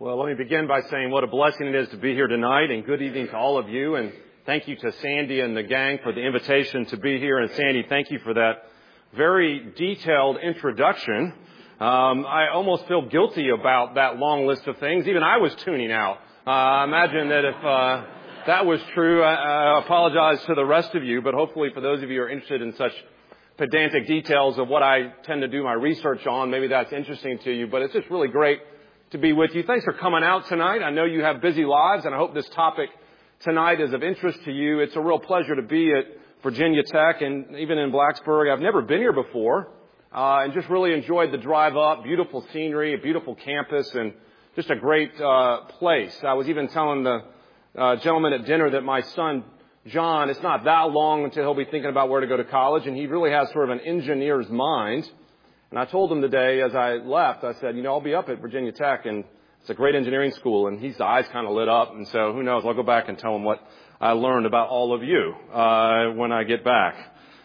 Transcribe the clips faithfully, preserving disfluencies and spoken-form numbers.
Well, let me begin by saying what a blessing it is to be here tonight, and good evening to all of you, and thank you to Sandy and the gang for the invitation to be here. And Sandy, thank you for that very detailed introduction. Um, I almost feel guilty about that long list of things. Even I was tuning out. Uh, imagine that if uh, that was true, I, I apologize to the rest of you, but hopefully for those of you who are interested in such pedantic details of what I tend to do my research on, maybe that's interesting to you. But it's just really great to be with you. Thanks for coming out tonight. I know you have busy lives, and I hope this topic tonight is of interest to you. It's a real pleasure to be at Virginia Tech and even in Blacksburg. I've never been here before, uh, and just really enjoyed the drive up. Beautiful scenery, a beautiful campus, and just a great uh, place. I was even telling the uh, gentleman at dinner that my son, John, it's not that long until he'll be thinking about where to go to college, and he really has sort of an engineer's mind. And I told him today as I left, I said, you know, I'll be up at Virginia Tech, and it's a great engineering school. And his eyes kind of lit up. And so who knows, I'll go back and tell him what I learned about all of you uh, when I get back.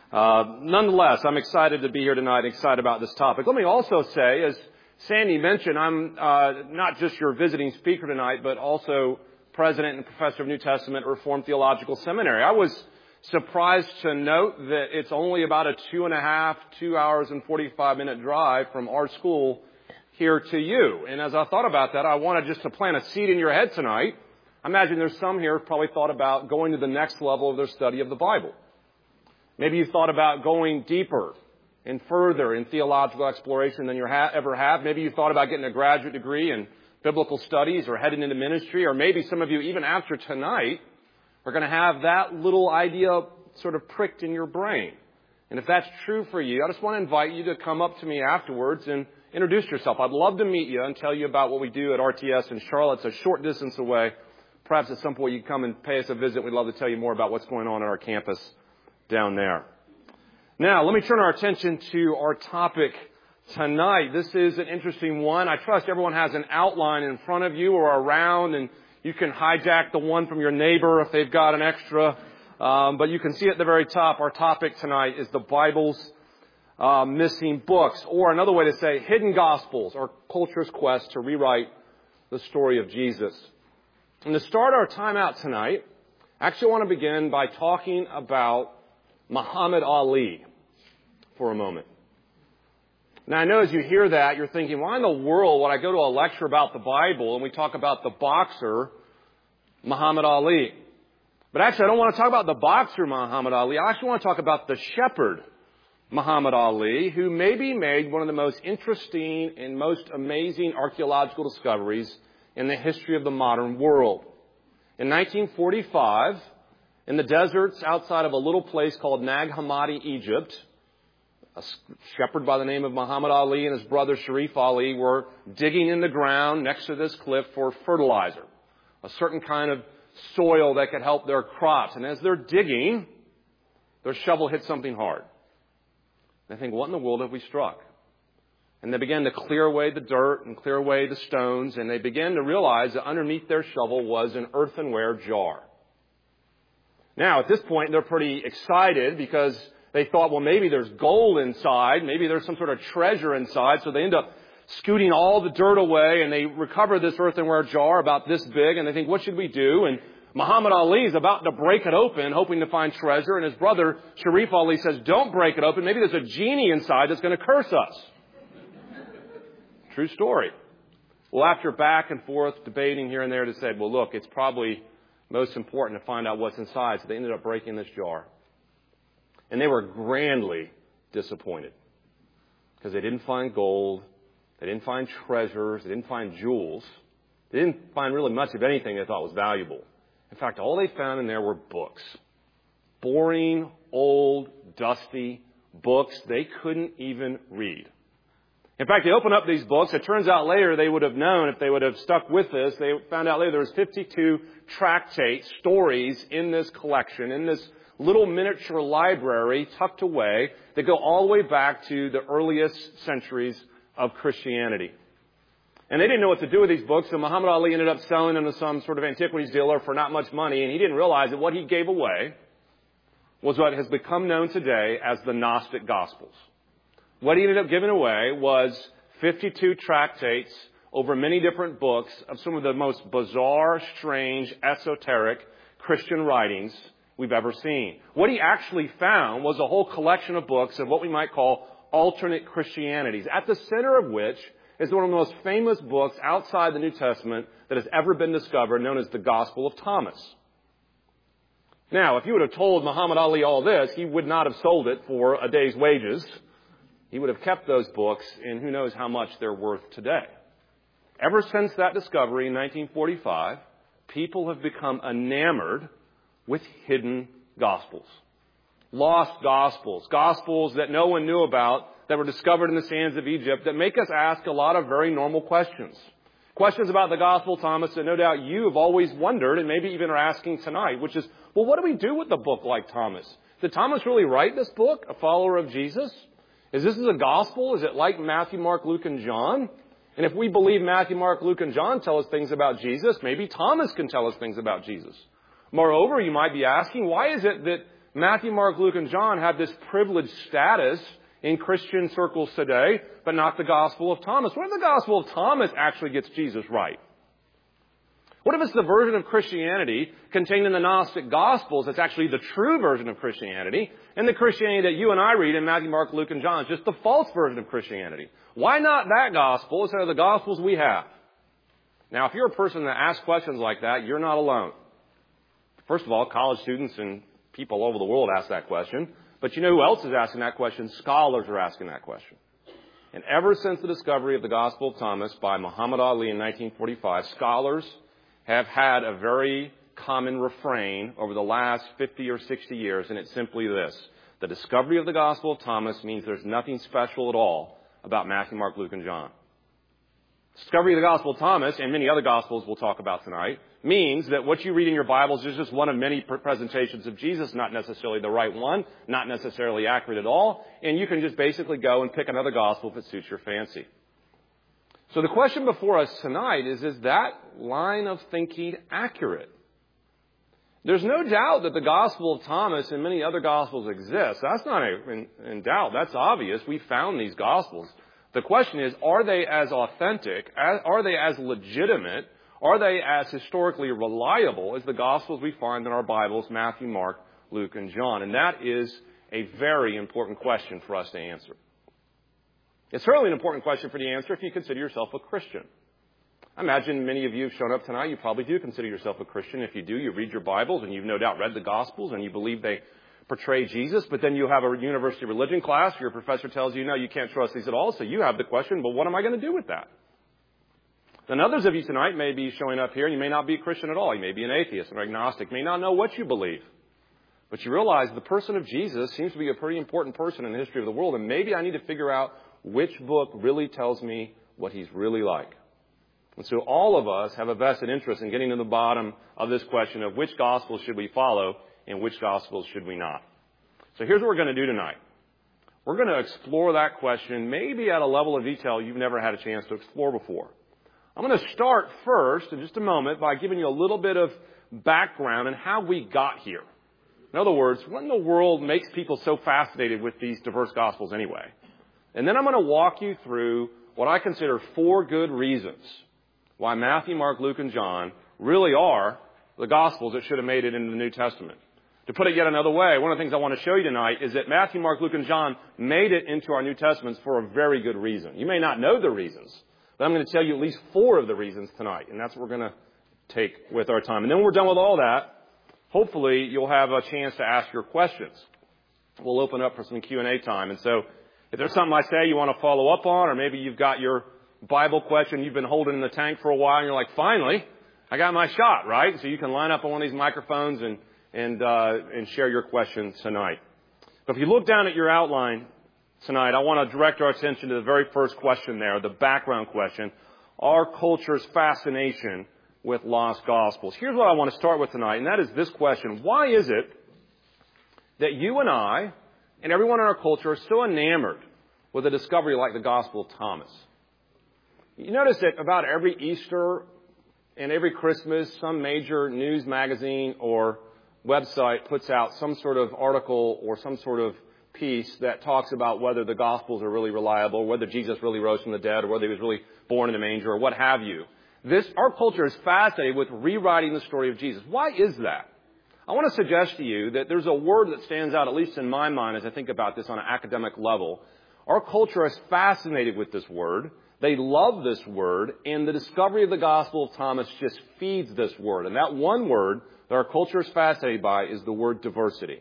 Uh, nonetheless, I'm excited to be here tonight, excited about this topic. Let me also say, as Sandy mentioned, I'm uh, not just your visiting speaker tonight, but also president and professor of New Testament at Reformed Theological Seminary. I was surprised to note that it's only about a two and a half, two hours and forty-five minute drive from our school here to you. And as I thought about that, I wanted just to plant a seed in your head tonight. I imagine there's some here who probably thought about going to the next level of their study of the Bible. Maybe you thought about going deeper and further in theological exploration than you ha- ever have. Maybe you thought about getting a graduate degree in biblical studies or heading into ministry. Or maybe some of you, even after tonight, are going to have that little idea sort of pricked in your brain. And if that's true for you, I just want to invite you to come up to me afterwards and introduce yourself. I'd love to meet you and tell you about what we do at R T S in Charlotte. It's a short distance away. Perhaps at some point you can come and pay us a visit. We'd love to tell you more about what's going on at our campus down there. Now, let me turn our attention to our topic tonight. This is an interesting one. I trust everyone has an outline in front of you or around, and you can hijack the one from your neighbor if they've got an extra. Um, but you can see at the very top, our topic tonight is the Bible's uh, missing books, or another way to say hidden gospels, or culture's quest to rewrite the story of Jesus. And to start our time out tonight, I actually want to begin by talking about Muhammad Ali for a moment. Now, I know as you hear that, you're thinking, why in the world would I go to a lecture about the Bible and we talk about the boxer, Muhammad Ali? But actually, I don't want to talk about the boxer, Muhammad Ali. I actually want to talk about the shepherd, Muhammad Ali, who maybe made one of the most interesting and most amazing archaeological discoveries in the history of the modern world. In nineteen forty-five, in the deserts outside of a little place called Nag Hammadi, Egypt, a shepherd by the name of Muhammad Ali and his brother Sharif Ali were digging in the ground next to this cliff for fertilizer, a certain kind of soil that could help their crops. And as they're digging, their shovel hit something hard. They think, what in the world have we struck? And they began to clear away the dirt and clear away the stones, and they began to realize that underneath their shovel was an earthenware jar. Now, at this point, they're pretty excited because they thought, well, maybe there's gold inside. Maybe there's some sort of treasure inside. So they end up scooting all the dirt away, and they recover this earthenware jar about this big, and they think, what should we do? And Muhammad Ali is about to break it open, hoping to find treasure, and his brother Sharif Ali says, don't break it open. Maybe there's a genie inside that's going to curse us. True story. Well, after back and forth debating here and there, they said, well, look, it's probably most important to find out what's inside. So they ended up breaking this jar. And they were grandly disappointed because they didn't find gold, they didn't find treasures, they didn't find jewels. They didn't find really much of anything they thought was valuable. In fact, all they found in there were books. Boring, old, dusty books they couldn't even read. In fact, they opened up these books. It turns out later they would have known, if they would have stuck with this, they found out later there was fifty-two tractates, stories in this collection, in this little miniature library tucked away that go all the way back to the earliest centuries of Christianity. And they didn't know what to do with these books, so Muhammad Ali ended up selling them to some sort of antiquities dealer for not much money, and he didn't realize that what he gave away was what has become known today as the Gnostic Gospels. What he ended up giving away was fifty-two tractates over many different books of some of the most bizarre, strange, esoteric Christian writings we've ever seen. What he actually found was a whole collection of books of what we might call alternate Christianities, at the center of which is one of the most famous books outside the New Testament that has ever been discovered, known as the Gospel of Thomas. Now, if you would have told Muhammad Ali all this, he would not have sold it for a day's wages. He would have kept those books, and who knows how much they're worth today. Ever since that discovery in nineteen forty-five, people have become enamored with hidden gospels. Lost gospels. Gospels that no one knew about, that were discovered in the sands of Egypt, that make us ask a lot of very normal questions. Questions about the Gospel of Thomas that no doubt you have always wondered, and maybe even are asking tonight, which is, well, what do we do with a book like Thomas? Did Thomas really write this book, a follower of Jesus? Is this a gospel? Is it like Matthew, Mark, Luke, and John? And if we believe Matthew, Mark, Luke, and John tell us things about Jesus, maybe Thomas can tell us things about Jesus. Moreover, you might be asking, why is it that Matthew, Mark, Luke, and John have this privileged status in Christian circles today, but not the Gospel of Thomas? What if the Gospel of Thomas actually gets Jesus right? What if it's the version of Christianity contained in the Gnostic Gospels that's actually the true version of Christianity, and the Christianity that you and I read in Matthew, Mark, Luke, and John is just the false version of Christianity? Why not that gospel instead of the gospels we have? Now, if you're a person that asks questions like that, you're not alone. First of all, college students and people all over the world ask that question. But you know who else is asking that question? Scholars are asking that question. And ever since the discovery of the Gospel of Thomas by Muhammad Ali in nineteen forty-five, scholars have had a very common refrain over the last fifty or sixty years, and it's simply this. The discovery of the Gospel of Thomas means there's nothing special at all about Matthew, Mark, Luke, and John. Discovery of the Gospel of Thomas, and many other Gospels we'll talk about tonight, means that what you read in your Bibles is just one of many presentations of Jesus, not necessarily the right one, not necessarily accurate at all, and you can just basically go and pick another Gospel if it suits your fancy. So the question before us tonight is, is that line of thinking accurate? There's no doubt that the Gospel of Thomas and many other Gospels exist. That's not in, in doubt. That's obvious. We found these Gospels. The question is, are they as authentic, as, are they as legitimate, are they as historically reliable as the Gospels we find in our Bibles, Matthew, Mark, Luke, and John? And that is a very important question for us to answer. It's certainly an important question for you to answer if you consider yourself a Christian. I imagine many of you have shown up tonight. You probably do consider yourself a Christian. If you do, you read your Bibles and you've no doubt read the Gospels and you believe they portray Jesus, but then you have a university religion class. Your professor tells you, no, you can't trust these at all. So you have the question, well, what am I going to do with that? Then others of you tonight may be showing up here and you may not be a Christian at all. You may be an atheist or agnostic, may not know what you believe. But you realize the person of Jesus seems to be a pretty important person in the history of the world, and maybe I need to figure out which book really tells me what he's really like. And so all of us have a vested interest in getting to the bottom of this question of which gospel should we follow and which gospels should we not. So here's what we're going to do tonight. We're going to explore that question maybe at a level of detail you've never had a chance to explore before. I'm going to start first in just a moment by giving you a little bit of background on how we got here. In other words, what in the world makes people so fascinated with these diverse gospels anyway? And then I'm going to walk you through what I consider four good reasons why Matthew, Mark, Luke, and John really are the gospels that should have made it into the New Testament. To put it yet another way, one of the things I want to show you tonight is that Matthew, Mark, Luke, and John made it into our New Testaments for a very good reason. You may not know the reasons, but I'm going to tell you at least four of the reasons tonight, and that's what we're going to take with our time. And then when we're done with all that, hopefully you'll have a chance to ask your questions. We'll open up for some Q and A time. And so if there's something I say you want to follow up on, or maybe you've got your Bible question you've been holding in the tank for a while, and you're like, finally, I got my shot, right? So you can line up on one of these microphones and and uh, and share your questions tonight. But if you look down at your outline tonight, I want to direct our attention to the very first question there, the background question, our culture's fascination with lost gospels. Here's what I want to start with tonight, and that is this question. Why is it that you and I and everyone in our culture are so enamored with a discovery like the Gospel of Thomas? You notice that about every Easter and every Christmas, some major news magazine or website puts out some sort of article or some sort of piece that talks about whether the Gospels are really reliable, whether Jesus really rose from the dead, or whether he was really born in a manger or what have you. This, our culture is fascinated with rewriting the story of Jesus. Why is that? I want to suggest to you that there's a word that stands out, at least in my mind, as I think about this on an academic level. Our culture is fascinated with this word. They love this word, and the discovery of the Gospel of Thomas just feeds this word. And that one word that our culture is fascinated by is the word diversity.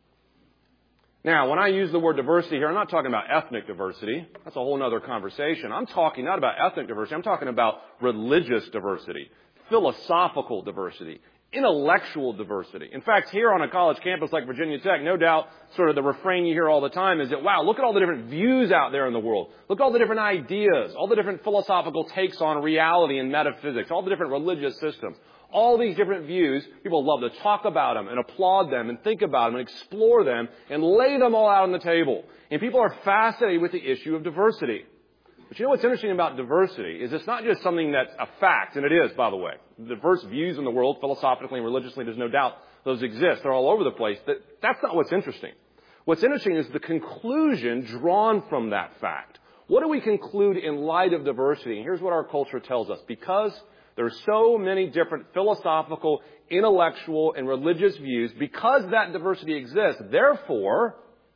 Now, when I use the word diversity here, I'm not talking about ethnic diversity. That's a whole other conversation. I'm talking not about ethnic diversity. I'm talking about religious diversity, philosophical diversity, intellectual diversity. In fact, here on a college campus like Virginia Tech, no doubt sort of the refrain you hear all the time is that, wow, look at all the different views out there in the world. Look at all the different ideas, all the different philosophical takes on reality and metaphysics, all the different religious systems. All these different views, people love to talk about them and applaud them and think about them and explore them and lay them all out on the table. And people are fascinated with the issue of diversity. But you know what's interesting about diversity is it's not just something that's a fact, and it is, by the way. Diverse views in the world, philosophically and religiously, there's no doubt those exist. They're all over the place. That, that's not what's interesting. What's interesting is the conclusion drawn from that fact. What do we conclude in light of diversity? And here's what our culture tells us. Because there are so many different philosophical, intellectual, and religious views, because that diversity exists, therefore,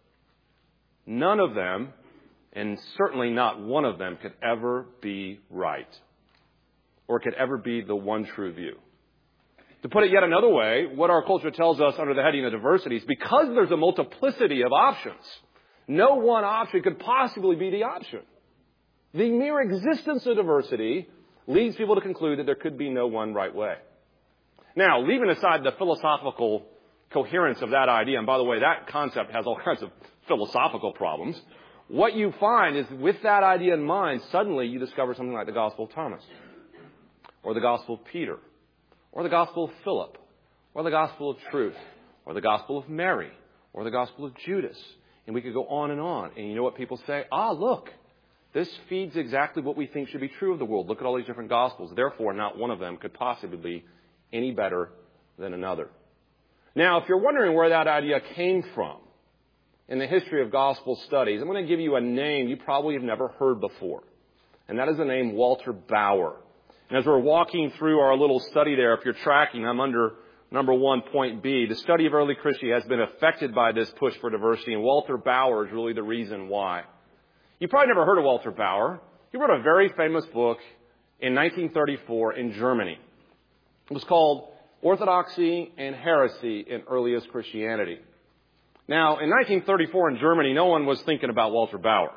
none of them, and certainly not one of them, could ever be right, or could ever be the one true view. To put it yet another way, what our culture tells us under the heading of diversity is because there's a multiplicity of options, no one option could possibly be the option. The mere existence of diversity leads people to conclude that there could be no one right way. Now, leaving aside the philosophical coherence of that idea, and by the way, that concept has all kinds of philosophical problems, what you find is with that idea in mind, suddenly you discover something like the Gospel of Thomas, or the Gospel of Peter, or the Gospel of Philip, or the Gospel of Truth, or the Gospel of Mary, or the Gospel of Judas. And we could go on and on. And you know what people say? Ah, look, this feeds exactly what we think should be true of the world. Look at all these different Gospels. Therefore, not one of them could possibly be any better than another. Now, if you're wondering where that idea came from in the history of gospel studies, I'm going to give you a name you probably have never heard before. And that is the name Walter Bauer. And as we're walking through our little study there, if you're tracking, I'm under number one, point B. The study of early Christianity has been affected by this push for diversity, and Walter Bauer is really the reason why. You probably never heard of Walter Bauer. He wrote a very famous book in nineteen thirty-four in Germany. It was called Orthodoxy and Heresy in Earliest Christianity. Now, in nineteen thirty-four in Germany, no one was thinking about Walter Bauer.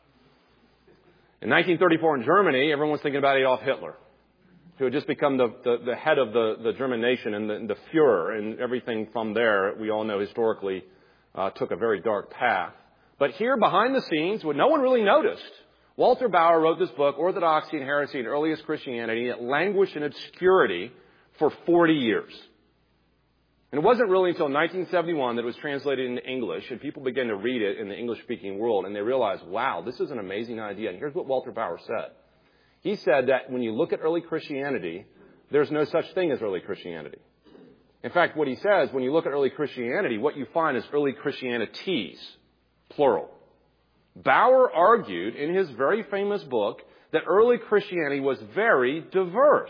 In nineteen thirty-four in Germany, everyone was thinking about Adolf Hitler, who had just become the, the, the head of the, the German nation and the, the Fuhrer, and everything from there, we all know historically, uh, took a very dark path. But here, behind the scenes, what no one really noticed, Walter Bauer wrote this book, Orthodoxy and Heresy in Earliest Christianity. It languished in obscurity for forty years. And it wasn't really until nineteen seventy-one that it was translated into English, and people began to read it in the English-speaking world, and they realized, wow, this is an amazing idea. And here's what Walter Bauer said. He said that when you look at early Christianity, there's no such thing as early Christianity. In fact, what he says, when you look at early Christianity, what you find is early Christianities, plural. Bauer argued in his very famous book that early Christianity was very diverse.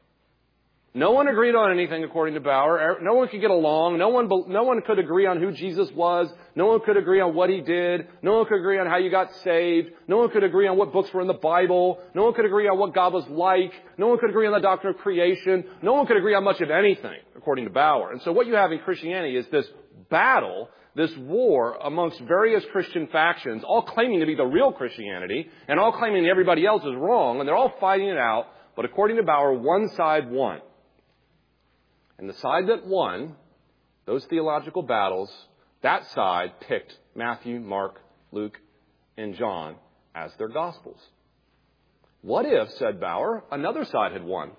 No one agreed on anything, according to Bauer. No one could get along. No one, no one could agree on who Jesus was. No one could agree on what he did. No one could agree on how you got saved. No one could agree on what books were in the Bible. No one could agree on what God was like. No one could agree on the doctrine of creation. No one could agree on much of anything, according to Bauer. And so what you have in Christianity is this battle, this war amongst various Christian factions, all claiming to be the real Christianity, and all claiming everybody else is wrong, and they're all fighting it out. But according to Bauer, one side won. And the side that won those theological battles, that side picked Matthew, Mark, Luke, and John as their Gospels. What if, said Bauer, another side had won?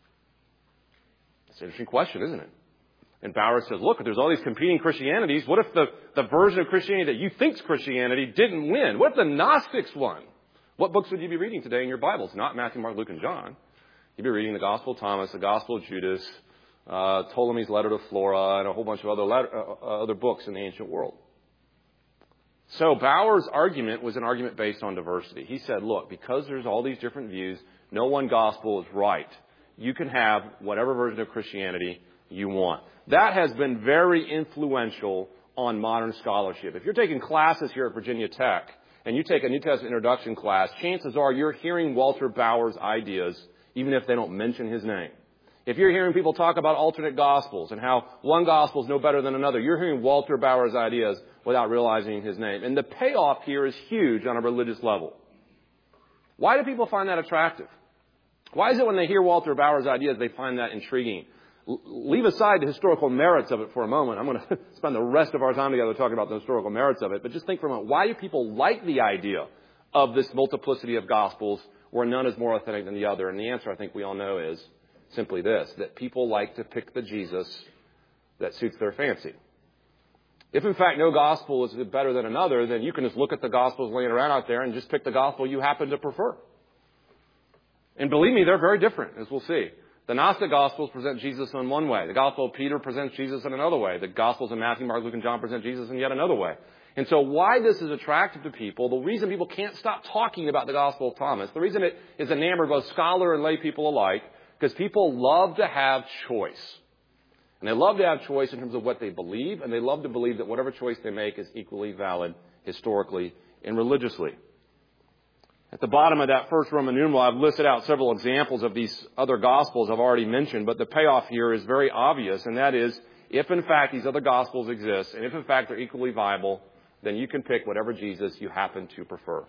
It's an interesting question, isn't it? And Bauer says, look, if there's all these competing Christianities, what if the, the version of Christianity that you think's Christianity didn't win? What if the Gnostics won? What books would you be reading today in your Bibles? Not Matthew, Mark, Luke, and John. You'd be reading the Gospel of Thomas, the Gospel of Judas, Uh, Ptolemy's letter to Flora, and a whole bunch of other letter, uh, other books in the ancient world. So Bauer's argument was an argument based on diversity. He said, look, because there's all these different views, no one gospel is right. You can have whatever version of Christianity you want. That has been very influential on modern scholarship. If you're taking classes here at Virginia Tech and you take a New Testament introduction class, chances are you're hearing Walter Bauer's ideas, even if they don't mention his name. If you're hearing people talk about alternate gospels and how one gospel is no better than another, you're hearing Walter Bauer's ideas without realizing his name. And the payoff here is huge on a religious level. Why do people find that attractive? Why is it when they hear Walter Bauer's ideas, they find that intriguing? L- leave aside the historical merits of it for a moment. I'm going to spend the rest of our time together talking about the historical merits of it. But just think for a moment, why do people like the idea of this multiplicity of gospels where none is more authentic than the other? And the answer I think we all know is simply this, that people like to pick the Jesus that suits their fancy. If, in fact, no gospel is better than another, then you can just look at the gospels laying around out there and just pick the gospel you happen to prefer. And believe me, they're very different, as we'll see. The Gnostic Gospels present Jesus in one way. The Gospel of Peter presents Jesus in another way. The Gospels of Matthew, Mark, Luke, and John present Jesus in yet another way. And so why this is attractive to people, the reason people can't stop talking about the Gospel of Thomas, the reason it is enamored both scholar and lay people alike, because people love to have choice. And they love to have choice in terms of what they believe, and they love to believe that whatever choice they make is equally valid historically and religiously. At the bottom of that first Roman numeral, I've listed out several examples of these other Gospels I've already mentioned, but the payoff here is very obvious, and that is, if in fact these other Gospels exist, and if in fact they're equally viable, then you can pick whatever Jesus you happen to prefer.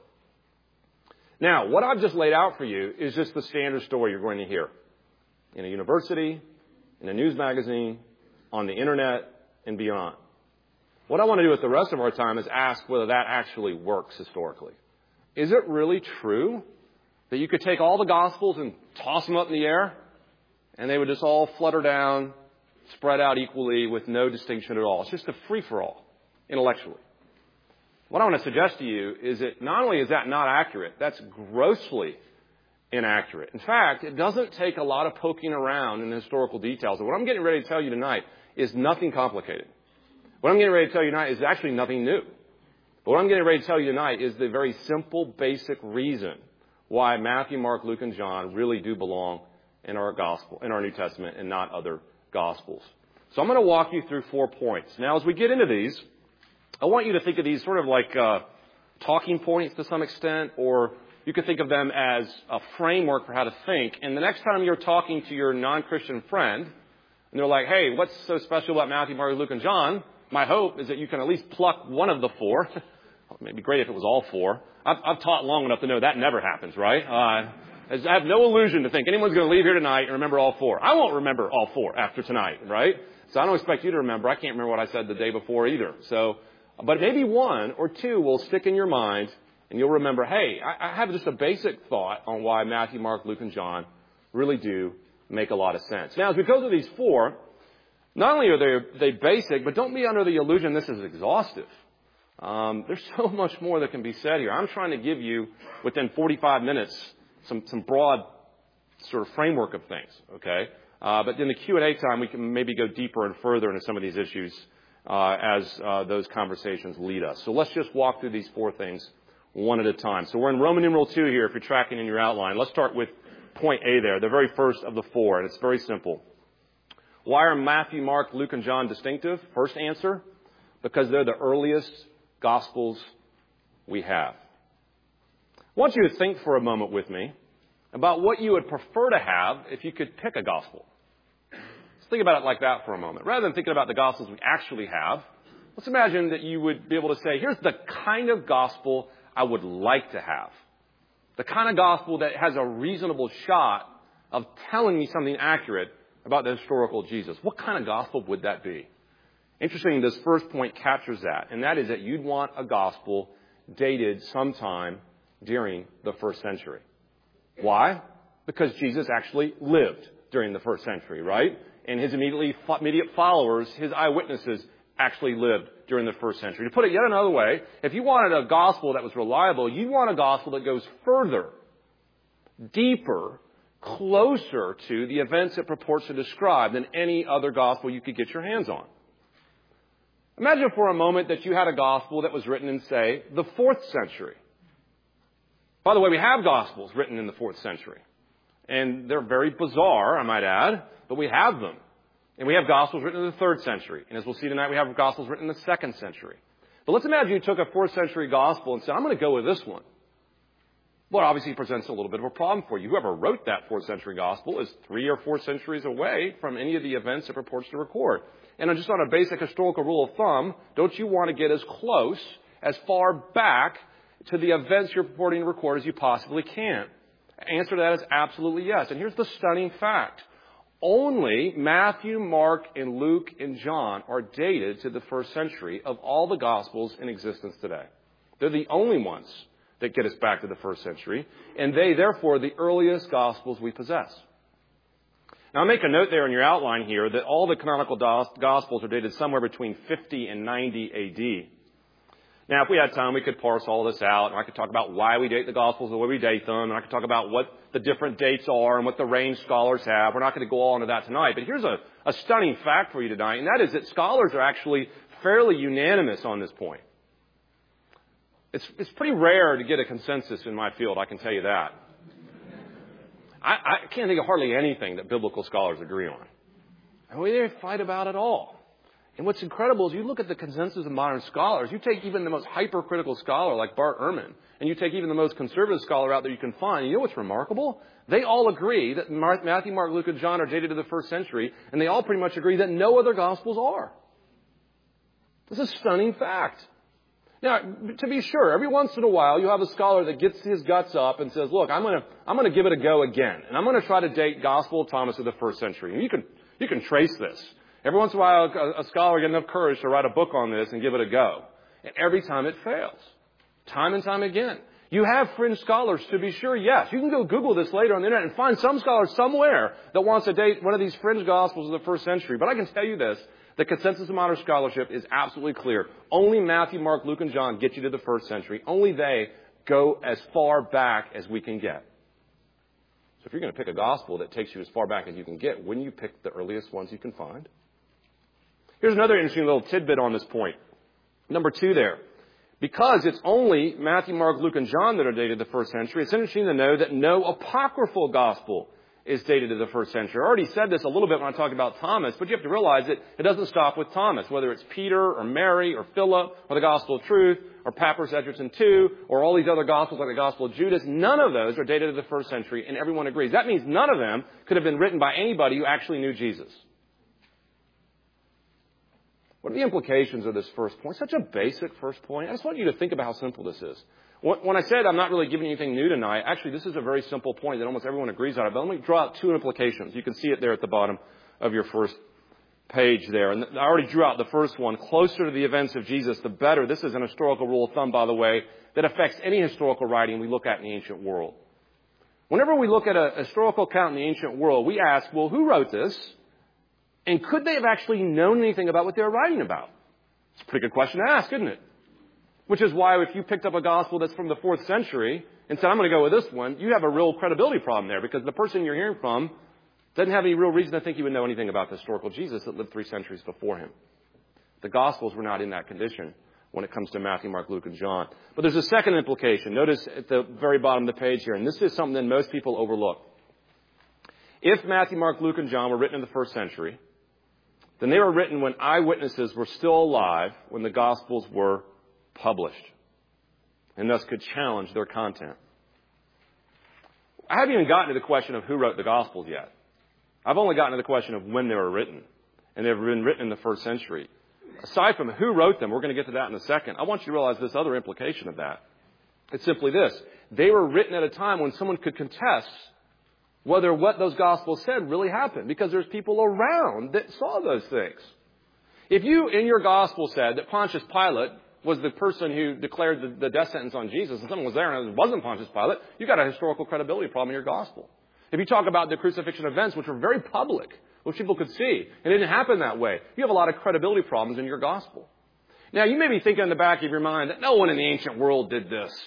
Now, what I've just laid out for you is just the standard story you're going to hear in a university, in a news magazine, on the internet, and beyond. What I want to do with the rest of our time is ask whether that actually works historically. Is it really true that you could take all the Gospels and toss them up in the air, and they would just all flutter down, spread out equally with no distinction at all? It's just a free-for-all, intellectually. What I want to suggest to you is that not only is that not accurate, that's grossly inaccurate. In fact, it doesn't take a lot of poking around in the historical details. And what I'm getting ready to tell you tonight is nothing complicated. What I'm getting ready to tell you tonight is actually nothing new. But what I'm getting ready to tell you tonight is the very simple, basic reason why Matthew, Mark, Luke, and John really do belong in our gospel, in our New Testament, and not other gospels. So I'm going to walk you through four points. Now, as we get into these, I want you to think of these sort of like uh, talking points to some extent, or you could think of them as a framework for how to think. And the next time you're talking to your non-Christian friend, and they're like, hey, what's so special about Matthew, Mark, Luke, and John? My hope is that you can at least pluck one of the four. It would be great if it was all four. I've, I've taught long enough to know that never happens, right? Uh, I have no illusion to think anyone's going to leave here tonight and remember all four. I won't remember all four after tonight, right? So I don't expect you to remember. I can't remember what I said the day before either. So, but maybe one or two will stick in your mind, and you'll remember, hey, I, I have just a basic thought on why Matthew, Mark, Luke, and John really do make a lot of sense. Now, as we go through these four, not only are they, they basic, but don't be under the illusion this is exhaustive. Um, there's so much more that can be said here. I'm trying to give you, within forty-five minutes, some, some broad sort of framework of things, okay? Uh, but in the Q and A time, we can maybe go deeper and further into some of these issues uh, as uh, those conversations lead us. So let's just walk through these four things one at a time. So we're in Roman numeral two here, if you're tracking in your outline. Let's start with point A there, the very first of the four, and it's very simple. Why are Matthew, Mark, Luke, and John distinctive? First answer, because they're the earliest Gospels we have. I want you to think for a moment with me about what you would prefer to have if you could pick a Gospel. Let's think about it like that for a moment. Rather than thinking about the Gospels we actually have, let's imagine that you would be able to say, here's the kind of Gospel I would like to have. The kind of Gospel that has a reasonable shot of telling me something accurate about the historical Jesus. What kind of Gospel would that be? Interesting, this first point captures that, and that is that you'd want a gospel dated sometime during the first century. Why? Because Jesus actually lived during the first century, right? And his immediately immediate followers, his eyewitnesses, actually lived during the first century. To put it yet another way, if you wanted a gospel that was reliable, you want a gospel that goes further, deeper, closer to the events it purports to describe than any other gospel you could get your hands on. Imagine for a moment that you had a gospel that was written in, say, the fourth century. By the way, we have gospels written in the fourth century. And they're very bizarre, I might add, but we have them. And we have gospels written in the third century. And as we'll see tonight, we have gospels written in the second century. But let's imagine you took a fourth century gospel and said, I'm going to go with this one. Well, it obviously presents a little bit of a problem for you. Whoever wrote that fourth century gospel is three or four centuries away from any of the events it purports to record. And just on a basic historical rule of thumb, don't you want to get as close, as far back to the events you're purporting to record as you possibly can? The answer to that is absolutely yes. And here's the stunning fact. Only Matthew, Mark, and Luke, and John are dated to the first century of all the Gospels in existence today. They're the only ones that get us back to the first century, and they, therefore, are the earliest Gospels we possess. Now, I'll make a note there in your outline here that all the canonical Gospels are dated somewhere between fifty and ninety A D. Now, if we had time, we could parse all this out, and I could talk about why we date the Gospels the way we date them, and I could talk about what the different dates are and what the range scholars have. We're not going to go all into that tonight, but here's a, a stunning fact for you tonight, and that is that scholars are actually fairly unanimous on this point. It's, it's pretty rare to get a consensus in my field, I can tell you that. I, I can't think of hardly anything that biblical scholars agree on. And we didn't fight about it all. And what's incredible is you look at the consensus of modern scholars. You take even the most hypercritical scholar like Bart Ehrman, and you take even the most conservative scholar out there you can find. And you know what's remarkable? They all agree that Matthew, Mark, Luke, and John are dated to the first century, and they all pretty much agree that no other Gospels are. This is a stunning fact. Now, to be sure, every once in a while you have a scholar that gets his guts up and says, look, I'm going to I'm going to give it a go again, and I'm going to try to date Gospel of Thomas to the first century. And you can you can trace this. Every once in a while, a, a scholar gets enough courage to write a book on this and give it a go. And every time it fails. Time and time again. You have fringe scholars, to be sure, yes. You can go Google this later on the internet and find some scholar somewhere that wants to date one of these fringe Gospels of the first century. But I can tell you this. The consensus of modern scholarship is absolutely clear. Only Matthew, Mark, Luke, and John get you to the first century. Only they go as far back as we can get. So if you're going to pick a gospel that takes you as far back as you can get, wouldn't you pick the earliest ones you can find? Here's another interesting little tidbit on this point. Number two there. Because it's only Matthew, Mark, Luke, and John that are dated to the first century, it's interesting to know that no apocryphal gospel is dated to the first century. I already said this a little bit when I talked about Thomas, but you have to realize that it doesn't stop with Thomas. Whether it's Peter or Mary or Philip or the Gospel of Truth or Papyrus Edgerton two or all these other Gospels like the Gospel of Judas, none of those are dated to the first century, and everyone agrees. That means none of them could have been written by anybody who actually knew Jesus. What are the implications of this first point? Such a basic first point. I just want you to think about how simple this is. When I said I'm not really giving anything new tonight, actually this is a very simple point that almost everyone agrees on. But let me draw out two implications. You can see it there at the bottom of your first page there. And I already drew out the first one. Closer to the events of Jesus, the better. This is an historical rule of thumb, by the way, that affects any historical writing we look at in the ancient world. Whenever we look at a historical account in the ancient world, we ask, well, who wrote this? And could they have actually known anything about what they were writing about? It's a pretty good question to ask, isn't it? Which is why if you picked up a gospel that's from the fourth century and said, I'm going to go with this one, you have a real credibility problem there because the person you're hearing from doesn't have any real reason to think he would know anything about the historical Jesus that lived three centuries before him. The Gospels were not in that condition when it comes to Matthew, Mark, Luke, and John. But there's a second implication. Notice at the very bottom of the page here, and this is something that most people overlook. If Matthew, Mark, Luke, and John were written in the first century, then they were written when eyewitnesses were still alive when the Gospels were published, and thus could challenge their content. I haven't even gotten to the question of who wrote the Gospels yet. I've only gotten to the question of when they were written, and they've been written in the first century. Aside from who wrote them, we're going to get to that in a second, I want you to realize this other implication of that. It's simply this. They were written at a time when someone could contest whether what those Gospels said really happened, because there's people around that saw those things. If you, in your Gospel, said that Pontius Pilate was the person who declared the, the death sentence on Jesus, and someone was there and it wasn't Pontius Pilate, you've got a historical credibility problem in your Gospel. If you talk about the crucifixion events, which were very public, which people could see, and it didn't happen that way, you have a lot of credibility problems in your Gospel. Now, you may be thinking in the back of your mind that no one in the ancient world did this.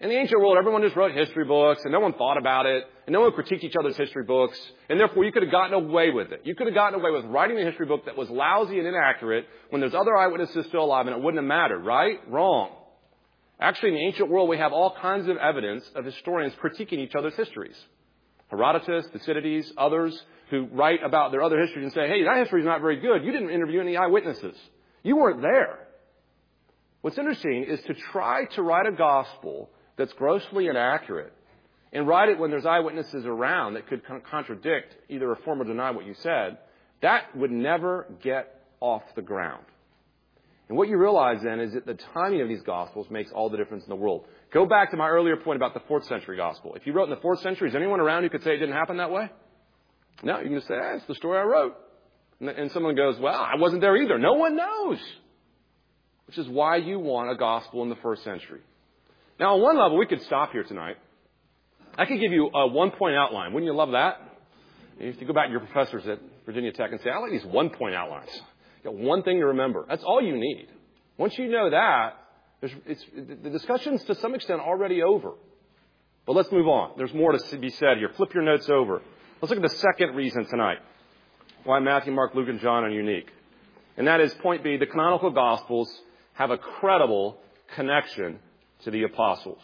In the ancient world, everyone just wrote history books, and no one thought about it, and no one critiqued each other's history books, and therefore you could have gotten away with it. You could have gotten away with writing a history book that was lousy and inaccurate when there's other eyewitnesses still alive, and it wouldn't have mattered, right? Wrong. Actually, in the ancient world, we have all kinds of evidence of historians critiquing each other's histories. Herodotus, Thucydides, others who write about their other histories and say, hey, that history is not very good. You didn't interview any eyewitnesses. You weren't there. What's interesting is to try to write a gospel that's grossly inaccurate and write it when there's eyewitnesses around that could con- contradict, either affirm or deny what you said. That would never get off the ground. And what you realize then is that the timing of these Gospels makes all the difference in the world. Go back to my earlier point about the fourth century Gospel. If you wrote in the fourth century, is anyone around who could say it didn't happen that way? No, you can just say, ah, it's the story I wrote. And, and someone goes, well, I wasn't there either. No one knows. Which is why you want a Gospel in the first century. Now, on one level, we could stop here tonight. I could give you a one-point outline. Wouldn't you love that? If you go back to your professors at Virginia Tech and say, I like these one-point outlines. You got one thing to remember. That's all you need. Once you know that, there's, it's, the discussion's to some extent already over. But let's move on. There's more to be said here. Flip your notes over. Let's look at the second reason tonight why Matthew, Mark, Luke, and John are unique. And that is, point B, the canonical Gospels have a credible connection to the apostles.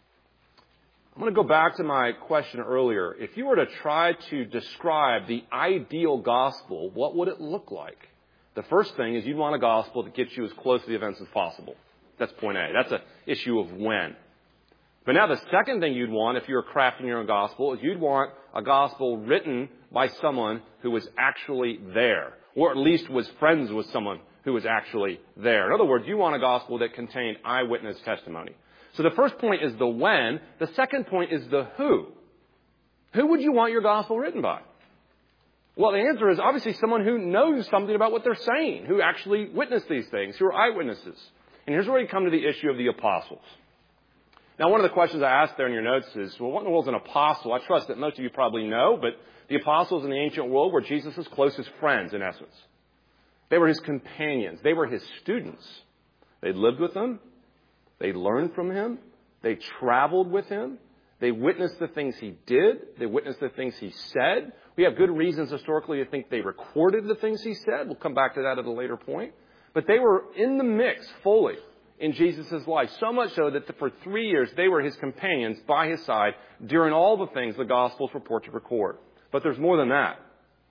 I'm going to go back to my question earlier. If you were to try to describe the ideal gospel, what would it look like? The first thing is you'd want a gospel that gets you as close to the events as possible. That's point A. That's an issue of when. But now the second thing you'd want, if you were crafting your own gospel, is you'd want a gospel written by someone who was actually there, or at least was friends with someone who was actually there. In other words, you want a gospel that contained eyewitness testimony. So the first point is the when. The second point is the who. Who would you want your gospel written by? Well, the answer is obviously someone who knows something about what they're saying, who actually witnessed these things, who are eyewitnesses. And here's where we come to the issue of the apostles. Now, one of the questions I asked there in your notes is, well, what in the world is an apostle? I trust that most of you probably know, but the apostles in the ancient world were Jesus' closest friends, in essence. They were his companions. They were his students. They lived with him. They learned from him. They traveled with him. They witnessed the things he did. They witnessed the things he said. We have good reasons historically to think they recorded the things he said. We'll come back to that at a later point. But they were in the mix fully in Jesus' life, so much so that for three years they were his companions by his side during all the things the Gospels purport to record. But there's more than that.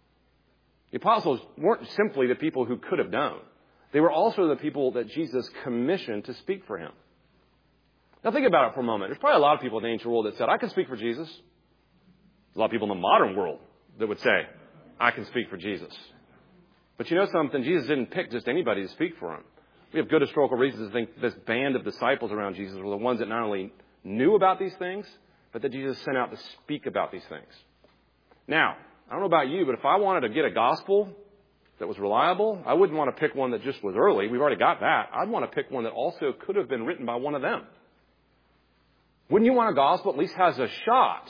The apostles weren't simply the people who could have known. They were also the people that Jesus commissioned to speak for him. Now think about it for a moment. There's probably a lot of people in the ancient world that said, I can speak for Jesus. There's a lot of people in the modern world that would say, I can speak for Jesus. But you know something? Jesus didn't pick just anybody to speak for him. We have good historical reasons to think this band of disciples around Jesus were the ones that not only knew about these things, but that Jesus sent out to speak about these things. Now, I don't know about you, but if I wanted to get a gospel that was reliable, I wouldn't want to pick one that just was early. We've already got that. I'd want to pick one that also could have been written by one of them. Wouldn't you want a gospel that at least has a shot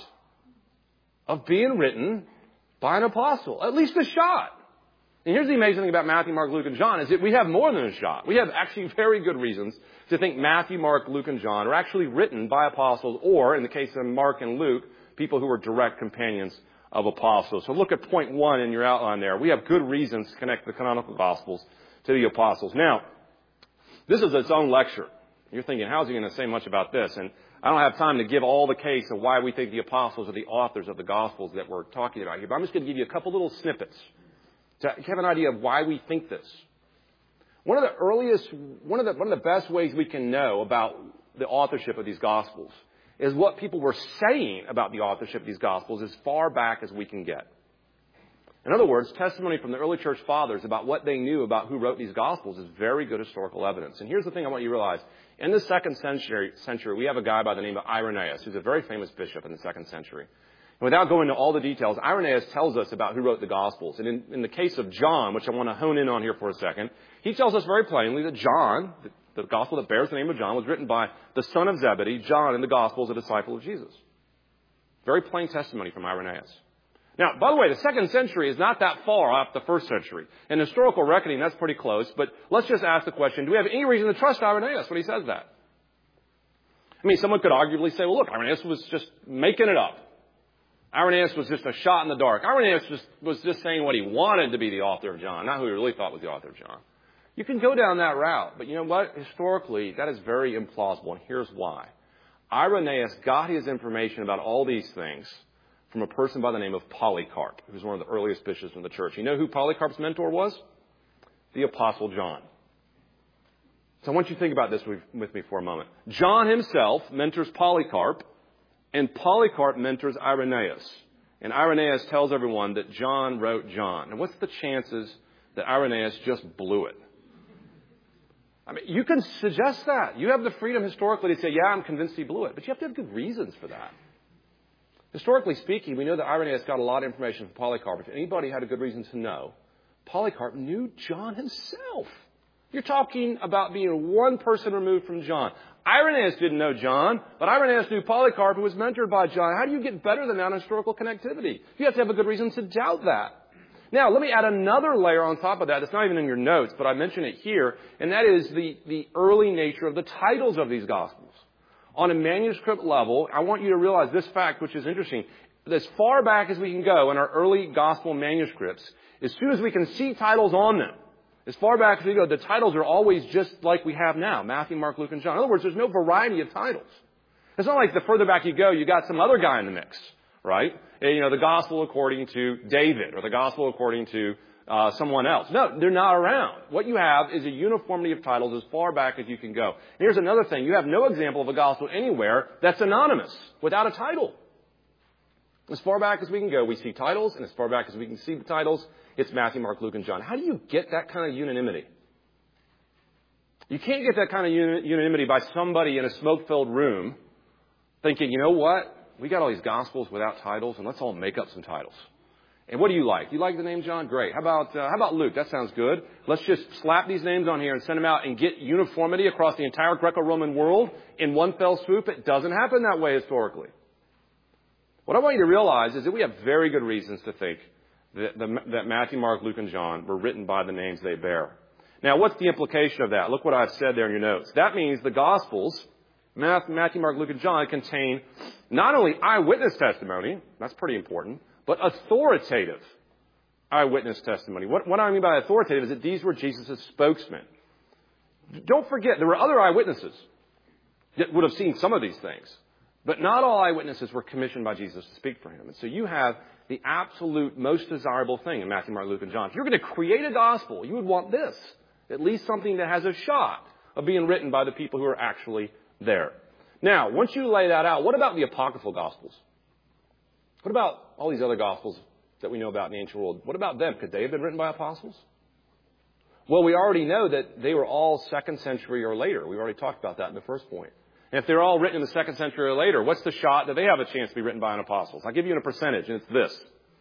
of being written by an apostle? At least a shot. And here's the amazing thing about Matthew, Mark, Luke, and John is that we have more than a shot. We have actually very good reasons to think Matthew, Mark, Luke, and John are actually written by apostles, or in the case of Mark and Luke, people who were direct companions of apostles. So look at point one in your outline there. We have good reasons to connect the canonical Gospels to the apostles. Now, this is its own lecture. You're thinking, how's he going to say much about this? And I don't have time to give all the case of why we think the apostles are the authors of the Gospels that we're talking about here. But I'm just going to give you a couple little snippets to have an idea of why we think this. One of the earliest, one of the, one of the best ways we can know about the authorship of these Gospels is what people were saying about the authorship of these Gospels as far back as we can get. In other words, testimony from the early church fathers about what they knew about who wrote these Gospels is very good historical evidence. And here's the thing I want you to realize. In the second century, century, we have a guy by the name of Irenaeus, who's a very famous bishop in the second century. And without going into all the details, Irenaeus tells us about who wrote the Gospels. And in, in the case of John, which I want to hone in on here for a second, he tells us very plainly that John, the, the Gospel that bears the name of John, was written by the son of Zebedee, John, in the Gospels, a disciple of Jesus. Very plain testimony from Irenaeus. Now, by the way, the second century is not that far off the first century. In historical reckoning, that's pretty close. But let's just ask the question, do we have any reason to trust Irenaeus when he says that? I mean, someone could arguably say, well, look, Irenaeus was just making it up. Irenaeus was just a shot in the dark. Irenaeus just, was just saying what he wanted to be the author of John, not who he really thought was the author of John. You can go down that route, but you know what? Historically, that is very implausible, and here's why. Irenaeus got his information about all these things from a person by the name of Polycarp, who was one of the earliest bishops in the church. You know who Polycarp's mentor was? The Apostle John. So I want you to think about this with, with me for a moment. John himself mentors Polycarp, and Polycarp mentors Irenaeus. And Irenaeus tells everyone that John wrote John. And what's the chances that Irenaeus just blew it? I mean, you can suggest that. You have the freedom historically to say, yeah, I'm convinced he blew it. But you have to have good reasons for that. Historically speaking, we know that Irenaeus got a lot of information from Polycarp. If anybody had a good reason to know, Polycarp knew John himself. You're talking about being one person removed from John. Irenaeus didn't know John, but Irenaeus knew Polycarp, who was mentored by John. How do you get better than that in historical connectivity? You have to have a good reason to doubt that. Now, let me add another layer on top of that. It's not even in your notes, but I mention it here, and that is the, the early nature of the titles of these Gospels. On a manuscript level, I want you to realize this fact, which is interesting. As far back as we can go in our early Gospel manuscripts, as soon as we can see titles on them, as far back as we go, the titles are always just like we have now, Matthew, Mark, Luke, and John. In other words, there's no variety of titles. It's not like the further back you go, you got some other guy in the mix, right? You know, the Gospel according to David or the Gospel according to uh, someone else. No, they're not around. What you have is a uniformity of titles as far back as you can go. And here's another thing. You have no example of a Gospel anywhere that's anonymous, without a title. As far back as we can go, we see titles, and as far back as we can see the titles, it's Matthew, Mark, Luke, and John. How do you get that kind of unanimity? You can't get that kind of unanimity by somebody in a smoke-filled room thinking, you know what? We got all these Gospels without titles, and let's all make up some titles. And what do you like? You like the name John? Great. How about uh, how about Luke? That sounds good. Let's just slap these names on here and send them out and get uniformity across the entire Greco-Roman world in one fell swoop. It doesn't happen that way historically. What I want you to realize is that we have very good reasons to think that, the, that Matthew, Mark, Luke, and John were written by the names they bear. Now, what's the implication of that? Look what I've said there in your notes. That means the Gospels, Matthew, Mark, Luke, and John, contain not only eyewitness testimony, that's pretty important, but authoritative eyewitness testimony. What, what I mean by authoritative is that these were Jesus' spokesmen. Don't forget, there were other eyewitnesses that would have seen some of these things. But not all eyewitnesses were commissioned by Jesus to speak for him. And so you have the absolute most desirable thing in Matthew, Mark, Luke, and John. If you're going to create a gospel, you would want this. At least something that has a shot of being written by the people who are actually there. Now, once you lay that out, what about the apocryphal gospels? What about all these other gospels that we know about in the ancient world? What about them? Could they have been written by apostles? Well, we already know that they were all second century or later. We already talked about that in the first point. And if they're all written in the second century or later, what's the shot that they have a chance to be written by an apostle? I'll give you a percentage, and it's this.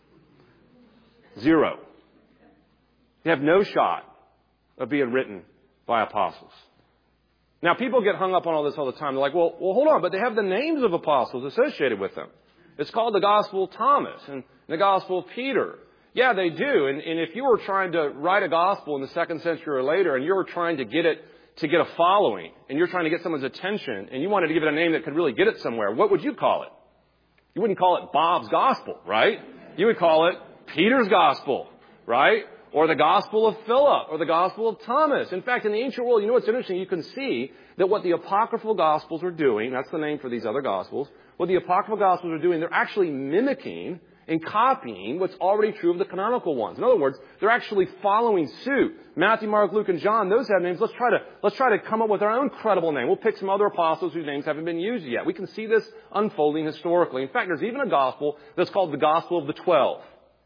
Zero. They have no shot of being written by apostles. Now, people get hung up on all this all the time. They're like, well, well, hold on, but they have the names of apostles associated with them. It's called the Gospel of Thomas and the Gospel of Peter. Yeah, they do. And, and if you were trying to write a gospel in the second century or later, and you were trying to get it to get a following, and you're trying to get someone's attention, and you wanted to give it a name that could really get it somewhere, what would you call it? You wouldn't call it Bob's Gospel, right? You would call it Peter's Gospel, right? Or the Gospel of Philip, or the Gospel of Thomas. In fact, in the ancient world, you know what's interesting? You can see that what the apocryphal Gospels are doing, that's the name for these other Gospels, what the apocryphal Gospels are doing, they're actually mimicking and copying what's already true of the canonical ones. In other words, they're actually following suit. Matthew, Mark, Luke, and John, those have names. Let's try to, let's try to come up with our own credible name. We'll pick some other apostles whose names haven't been used yet. We can see this unfolding historically. In fact, there's even a gospel that's called the Gospel of the Twelve.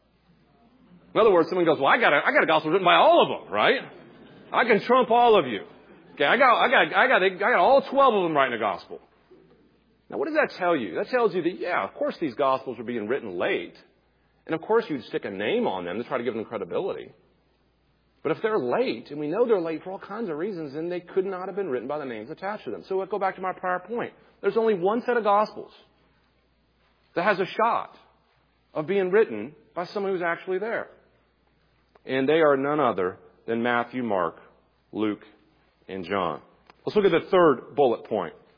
In other words, someone goes, well, I got a, I got a gospel written by all of them, right? I can trump all of you. Okay, I got, I got, I got, I got all twelve of them writing a gospel. Now, what does that tell you? That tells you that, yeah, of course these Gospels are being written late. And, of course, you'd stick a name on them to try to give them credibility. But if they're late, and we know they're late for all kinds of reasons, then they could not have been written by the names attached to them. So I'll go back to my prior point. There's only one set of Gospels that has a shot of being written by someone who's actually there. And they are none other than Matthew, Mark, Luke, and John. Let's look at the third bullet point.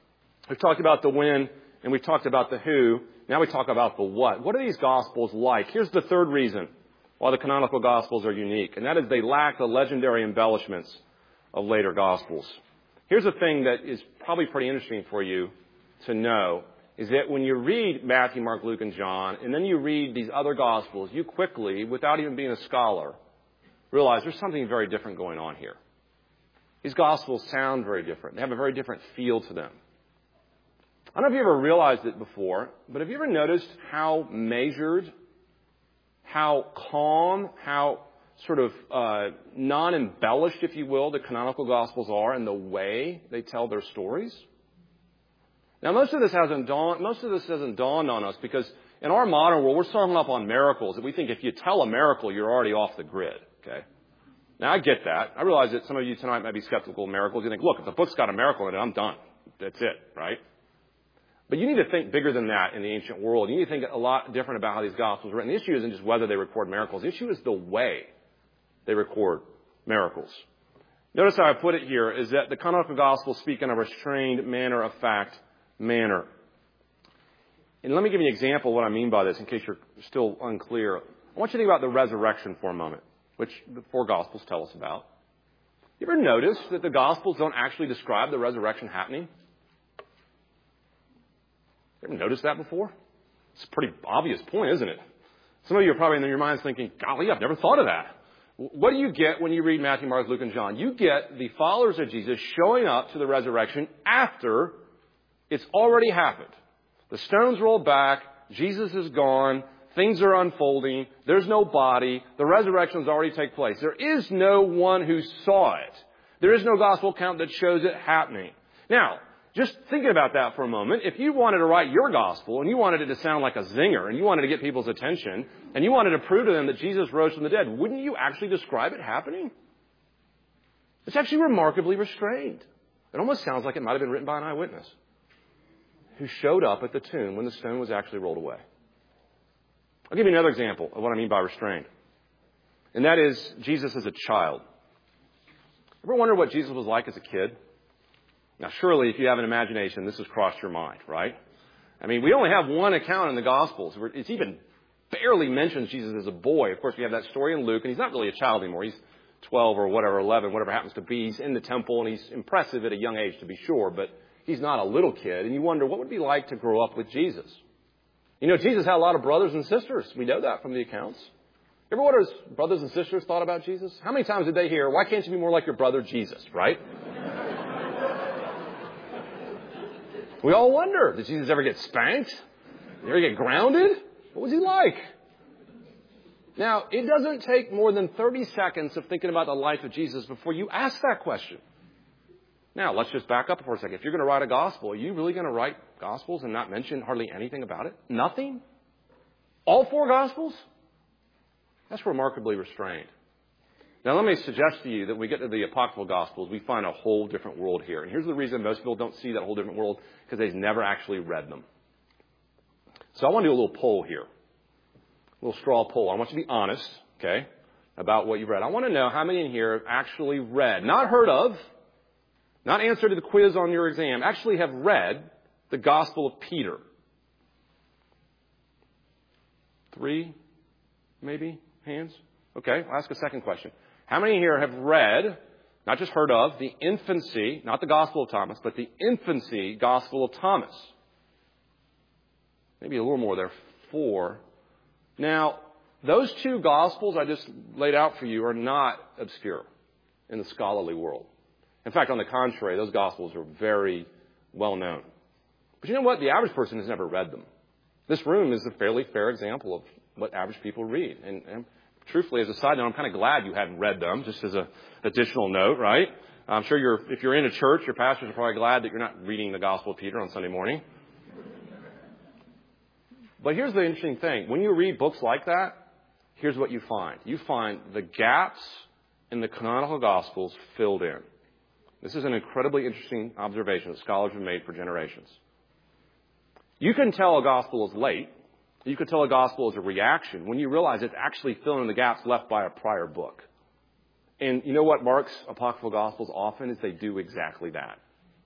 We've talked about the when, and we've talked about the who. Now we talk about the what. What are these Gospels like? Here's the third reason why the canonical Gospels are unique, and that is they lack the legendary embellishments of later Gospels. Here's a thing that is probably pretty interesting for you to know, is that when you read Matthew, Mark, Luke, and John, and then you read these other Gospels, you quickly, without even being a scholar, realize there's something very different going on here. These Gospels sound very different. They have a very different feel to them. I don't know if you ever realized it before, but have you ever noticed how measured, how calm, how sort of uh, non-embellished, if you will, the canonical Gospels are in the way they tell their stories? Now, most of this hasn't dawned, most of this hasn't dawned on us because in our modern world, we're so hung up on miracles that we think if you tell a miracle, you're already off the grid. Okay. Now, I get that. I realize that some of you tonight might be skeptical of miracles. You think, look, if the book's got a miracle in it, I'm done. That's it, right? But you need to think bigger than that in the ancient world. You need to think a lot different about how these Gospels are written. The issue isn't just whether they record miracles. The issue is the way they record miracles. Notice how I put it here is that the canonical Gospels speak in a restrained, matter-of-fact manner. And let me give you an example of what I mean by this in case you're still unclear. I want you to think about the resurrection for a moment, which the four Gospels tell us about. You ever notice that the Gospels don't actually describe the resurrection happening? You ever noticed that before? It's a pretty obvious point, isn't it? Some of you are probably in your minds thinking, golly, I've never thought of that. What do you get when you read Matthew, Mark, Luke, and John? You get the followers of Jesus showing up to the resurrection after it's already happened. The stones rolled back. Jesus is gone. Things are unfolding. There's no body. The resurrection has already taken place. There is no one who saw it. There is no gospel account that shows it happening. Now, just thinking about that for a moment, if you wanted to write your gospel and you wanted it to sound like a zinger and you wanted to get people's attention and you wanted to prove to them that Jesus rose from the dead, wouldn't you actually describe it happening? It's actually remarkably restrained. It almost sounds like it might have been written by an eyewitness who showed up at the tomb when the stone was actually rolled away. I'll give you another example of what I mean by restrained. And that is Jesus as a child. Ever wonder what Jesus was like as a kid? Now, surely, if you have an imagination, this has crossed your mind, right? I mean, we only have one account in the Gospels. It's even barely mentions Jesus as a boy. Of course, we have that story in Luke, and he's not really a child anymore. He's twelve or whatever, eleven, whatever happens to be. He's in the temple, and he's impressive at a young age, to be sure, but he's not a little kid. And you wonder, what would it be like to grow up with Jesus? You know, Jesus had a lot of brothers and sisters. We know that from the accounts. You ever wonder what his brothers and sisters thought about Jesus? How many times did they hear, why can't you be more like your brother Jesus, right? We all wonder, did Jesus ever get spanked? Did he ever get grounded? What was he like? Now, it doesn't take more than thirty seconds of thinking about the life of Jesus before you ask that question. Now, let's just back up for a second. If you're going to write a gospel, are you really going to write gospels and not mention hardly anything about it? Nothing? All four gospels? That's remarkably restrained. Now, let me suggest to you that when we get to the apocryphal Gospels, we find a whole different world here. And here's the reason most people don't see that whole different world, because they've never actually read them. So I want to do a little poll here, a little straw poll. I want you to be honest, okay, about what you've read. I want to know how many in here have actually read, not heard of, not answered to the quiz on your exam, actually have read the Gospel of Peter. Three, maybe, hands? Okay, I'll ask a second question. How many here have read, not just heard of, the infancy, not the Gospel of Thomas, but the infancy Gospel of Thomas? Maybe a little more there. Four. Now, those two Gospels I just laid out for you are not obscure in the scholarly world. In fact, on the contrary, those Gospels are very well known. But you know what? The average person has never read them. This room is a fairly fair example of what average people read. And, and truthfully, as a side note, I'm kind of glad you hadn't read them, just as an additional note, right? I'm sure you're, if you're in a church, your pastors are probably glad that you're not reading the Gospel of Peter on Sunday morning. But here's the interesting thing. When you read books like that, here's what you find. You find the gaps in the canonical Gospels filled in. This is an incredibly interesting observation that scholars have made for generations. You can tell a Gospel is late. You can tell a Gospel is a reaction when you realize it's actually filling in the gaps left by a prior book. And you know what marks apocryphal Gospels often is they do exactly that.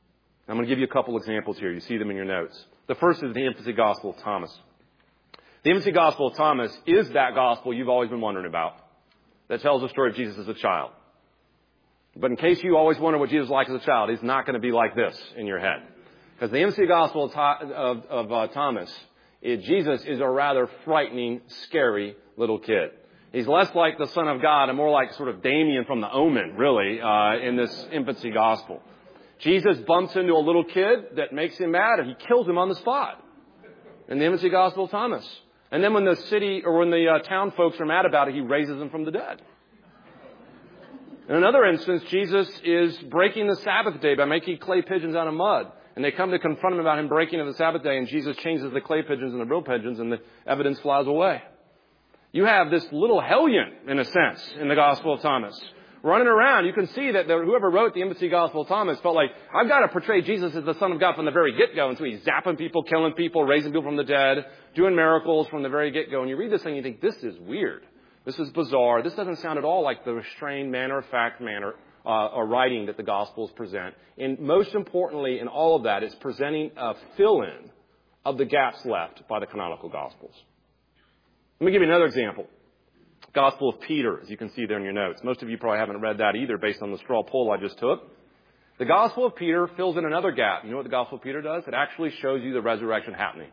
I'm going to give you a couple examples here. You see them in your notes. The first is the infancy gospel of Thomas. The infancy gospel of Thomas is that gospel you've always been wondering about that tells the story of Jesus as a child. But in case you always wonder what Jesus was like as a child, he's not going to be like this in your head. Because the infancy gospel of, of, of uh, Thomas, it, Jesus is a rather frightening, scary little kid. He's less like the Son of God and more like sort of Damien from The Omen, really, uh, in this infancy gospel. Jesus bumps into a little kid that makes him mad and he kills him on the spot in the infancy gospel of Thomas. And then when the city or when the uh, town folks are mad about it, he raises them from the dead. In another instance, Jesus is breaking the Sabbath day by making clay pigeons out of mud. And they come to confront him about him breaking of the Sabbath day, and Jesus changes the clay pigeons and the real pigeons, and the evidence flies away. You have this little hellion, in a sense, in the Gospel of Thomas. Running around, you can see that the, whoever wrote the infancy gospel of Thomas felt like, I've got to portray Jesus as the Son of God from the very get-go. And so he's zapping people, killing people, raising people from the dead, doing miracles from the very get-go. And you read this thing and you think, this is weird. This is bizarre. This doesn't sound at all like the restrained manner-of-fact manner uh, or writing that the Gospels present. And most importantly in all of that, it's presenting a fill-in of the gaps left by the canonical Gospels. Let me give you another example. Gospel of Peter, as you can see there in your notes. Most of you probably haven't read that either based on the straw poll I just took. The Gospel of Peter fills in another gap. You know what the Gospel of Peter does? It actually shows you the resurrection happening.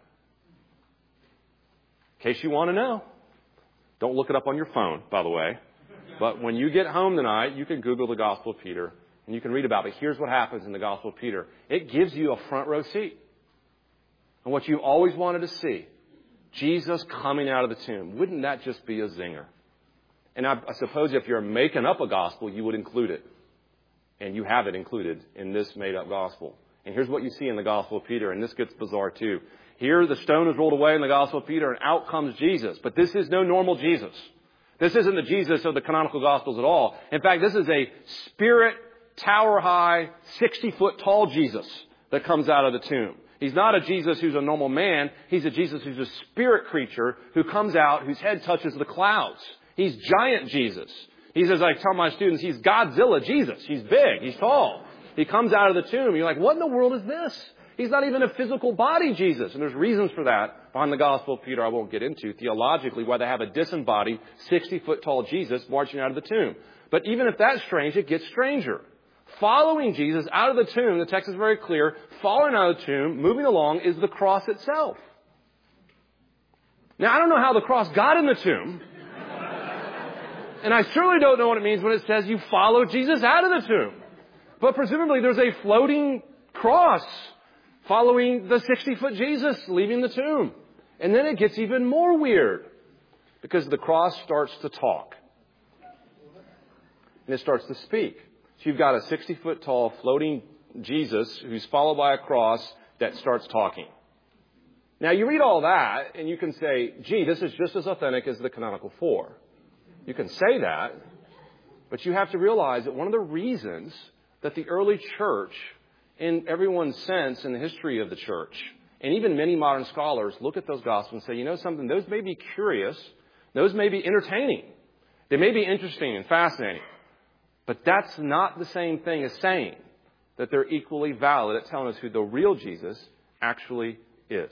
In case you want to know. Don't look it up on your phone, by the way. But when you get home tonight, you can Google the Gospel of Peter and you can read about it. But here's what happens in the Gospel of Peter. It gives you a front row seat. And what you always wanted to see. Jesus coming out of the tomb. Wouldn't that just be a zinger? And I, I suppose if you're making up a gospel, you would include it. And you have it included in this made-up gospel. And here's what you see in the Gospel of Peter, and this gets bizarre too. Here, the stone is rolled away in the Gospel of Peter, and out comes Jesus. But this is no normal Jesus. This isn't the Jesus of the canonical Gospels at all. In fact, this is a spirit, tower-high, sixty-foot tall Jesus that comes out of the tomb. He's not a Jesus who's a normal man. He's a Jesus who's a spirit creature who comes out, whose head touches the clouds. He's giant Jesus. He's, as I tell my students, he's Godzilla Jesus. He's big. He's tall. He comes out of the tomb. You're like, what in the world is this? He's not even a physical body Jesus. And there's reasons for that behind the Gospel of Peter I won't get into. Theologically, why they have a disembodied, sixty-foot tall Jesus marching out of the tomb. But even if that's strange, it gets stranger. Following Jesus out of the tomb, the text is very clear, following out of the tomb, moving along, is the cross itself. Now, I don't know how the cross got in the tomb. And I certainly don't know what it means when it says you follow Jesus out of the tomb. But presumably there's a floating cross following the sixty-foot Jesus leaving the tomb. And then it gets even more weird because the cross starts to talk. And it starts to speak. So you've got a sixty-foot tall floating Jesus who's followed by a cross that starts talking. Now you read all that and you can say, gee, this is just as authentic as the canonical four. You can say that, but you have to realize that one of the reasons that the early church, in everyone's sense in the history of the church, and even many modern scholars look at those Gospels and say, you know something, those may be curious, those may be entertaining, they may be interesting and fascinating, but that's not the same thing as saying that they're equally valid at telling us who the real Jesus actually is.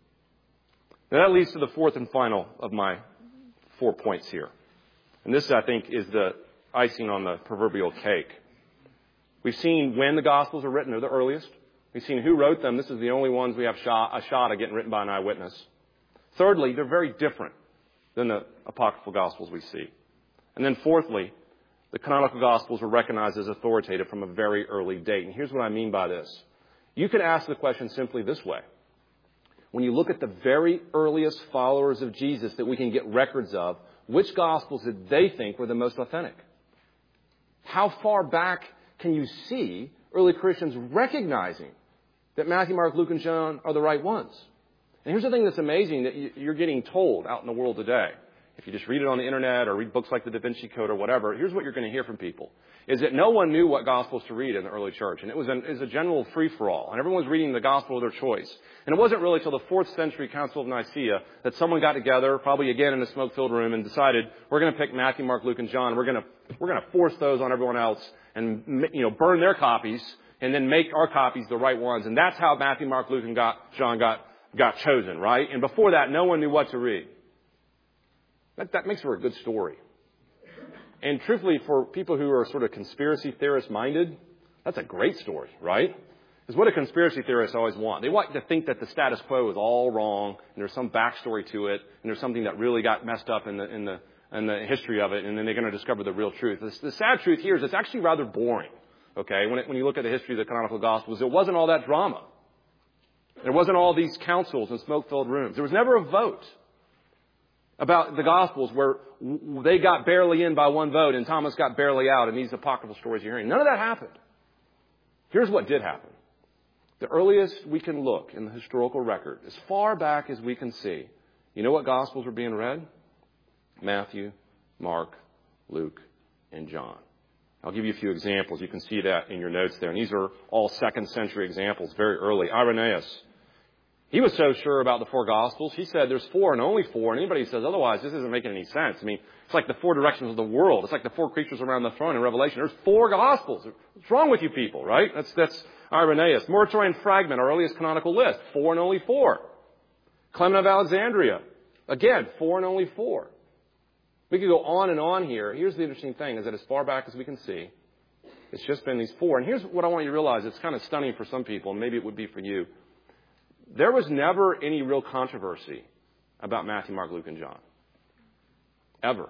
Now that leads to the fourth and final of my four points here. And this, I think, is the icing on the proverbial cake. We've seen when the Gospels are written. They're the earliest. We've seen who wrote them. This is the only ones we have shot, a shot at getting written by an eyewitness. Thirdly, they're very different than the apocryphal Gospels we see. And then fourthly, the canonical Gospels were recognized as authoritative from a very early date. And here's what I mean by this. You could ask the question simply this way. When you look at the very earliest followers of Jesus that we can get records of, which Gospels did they think were the most authentic? How far back can you see early Christians recognizing that Matthew, Mark, Luke, and John are the right ones? And here's the thing that's amazing that you're getting told out in the world today. If you just read it on the internet or read books like the Da Vinci Code or whatever, here's what you're going to hear from people. Is that no one knew what Gospels to read in the early church. And it was, an, it was a general free-for-all. And everyone was reading the Gospel of their choice. And it wasn't really until the fourth century Council of Nicaea that someone got together, probably again in a smoke-filled room, and decided, we're going to pick Matthew, Mark, Luke, and John. We're going to, we're going to force those on everyone else and, you know, burn their copies and then make our copies the right ones. And that's how Matthew, Mark, Luke, and got, John got, got chosen, right? And before that, no one knew what to read. That, that makes for a good story. And truthfully, for people who are sort of conspiracy theorist minded, that's a great story, right? Because what do conspiracy theorists always want? They want to think that the status quo is all wrong, and there's some backstory to it, and there's something that really got messed up in the in the in the history of it, and then they're going to discover the real truth. The, the sad truth here is it's actually rather boring. Okay, when it, when you look at the history of the canonical Gospels, it wasn't all that drama. There wasn't all these councils and smoke-filled rooms. There was never a vote about the Gospels where they got barely in by one vote and Thomas got barely out, and these apocryphal stories you're hearing. None of that happened. Here's what did happen. The earliest we can look in the historical record, as far back as we can see, you know what Gospels were being read? Matthew, Mark, Luke, and John. I'll give you a few examples. You can see that in your notes there. And these are all second century examples, very early. Irenaeus, he was so sure about the four Gospels. He said there's four and only four. And anybody who says otherwise, this isn't making any sense. I mean, it's like the four directions of the world. It's like the four creatures around the throne in Revelation. There's four Gospels. What's wrong with you people, right? That's, that's Irenaeus. Muratorian Fragment, our earliest canonical list. Four and only four. Clement of Alexandria. Again, four and only four. We could go on and on here. Here's the interesting thing, is that as far back as we can see, it's just been these four. And here's what I want you to realize. It's kind of stunning for some people, and maybe it would be for you. There was never any real controversy about Matthew, Mark, Luke, and John. Ever.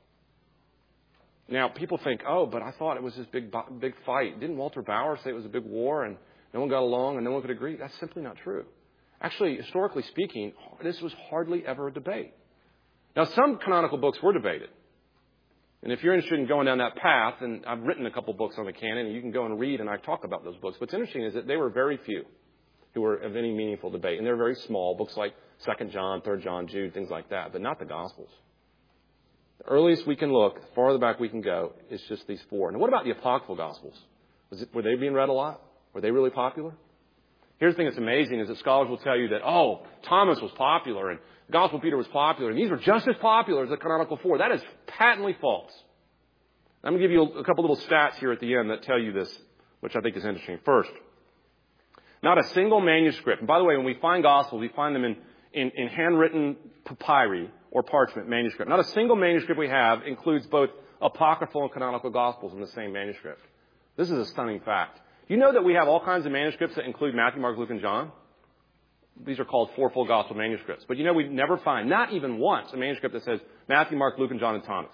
Now, people think, oh, but I thought it was this big, big fight. Didn't Walter Bauer say it was a big war and no one got along and no one could agree? That's simply not true. Actually, historically speaking, this was hardly ever a debate. Now, some canonical books were debated. And if you're interested in going down that path, and I've written a couple books on the canon, and you can go and read, and I talk about those books. What's interesting is that they were very few who were of any meaningful debate. And they're very small, books like Second John, Third John, Jude, things like that, but not the Gospels. The earliest we can look, the farther back we can go, is just these four. Now, what about the apocryphal Gospels? Was it, were they being read a lot? Were they really popular? Here's the thing that's amazing is that scholars will tell you that, oh, Thomas was popular and the Gospel of Peter was popular, and these were just as popular as the canonical four. That is patently false. I'm going to give you a couple little stats here at the end that tell you this, which I think is interesting. First, not a single manuscript. And by the way, when we find Gospels, we find them in, in, in handwritten papyri or parchment manuscript. Not a single manuscript we have includes both apocryphal and canonical Gospels in the same manuscript. This is a stunning fact. You know that we have all kinds of manuscripts that include Matthew, Mark, Luke, and John? These are called fourfold gospel manuscripts. But you know, we never find, not even once, a manuscript that says Matthew, Mark, Luke, and John, and Thomas.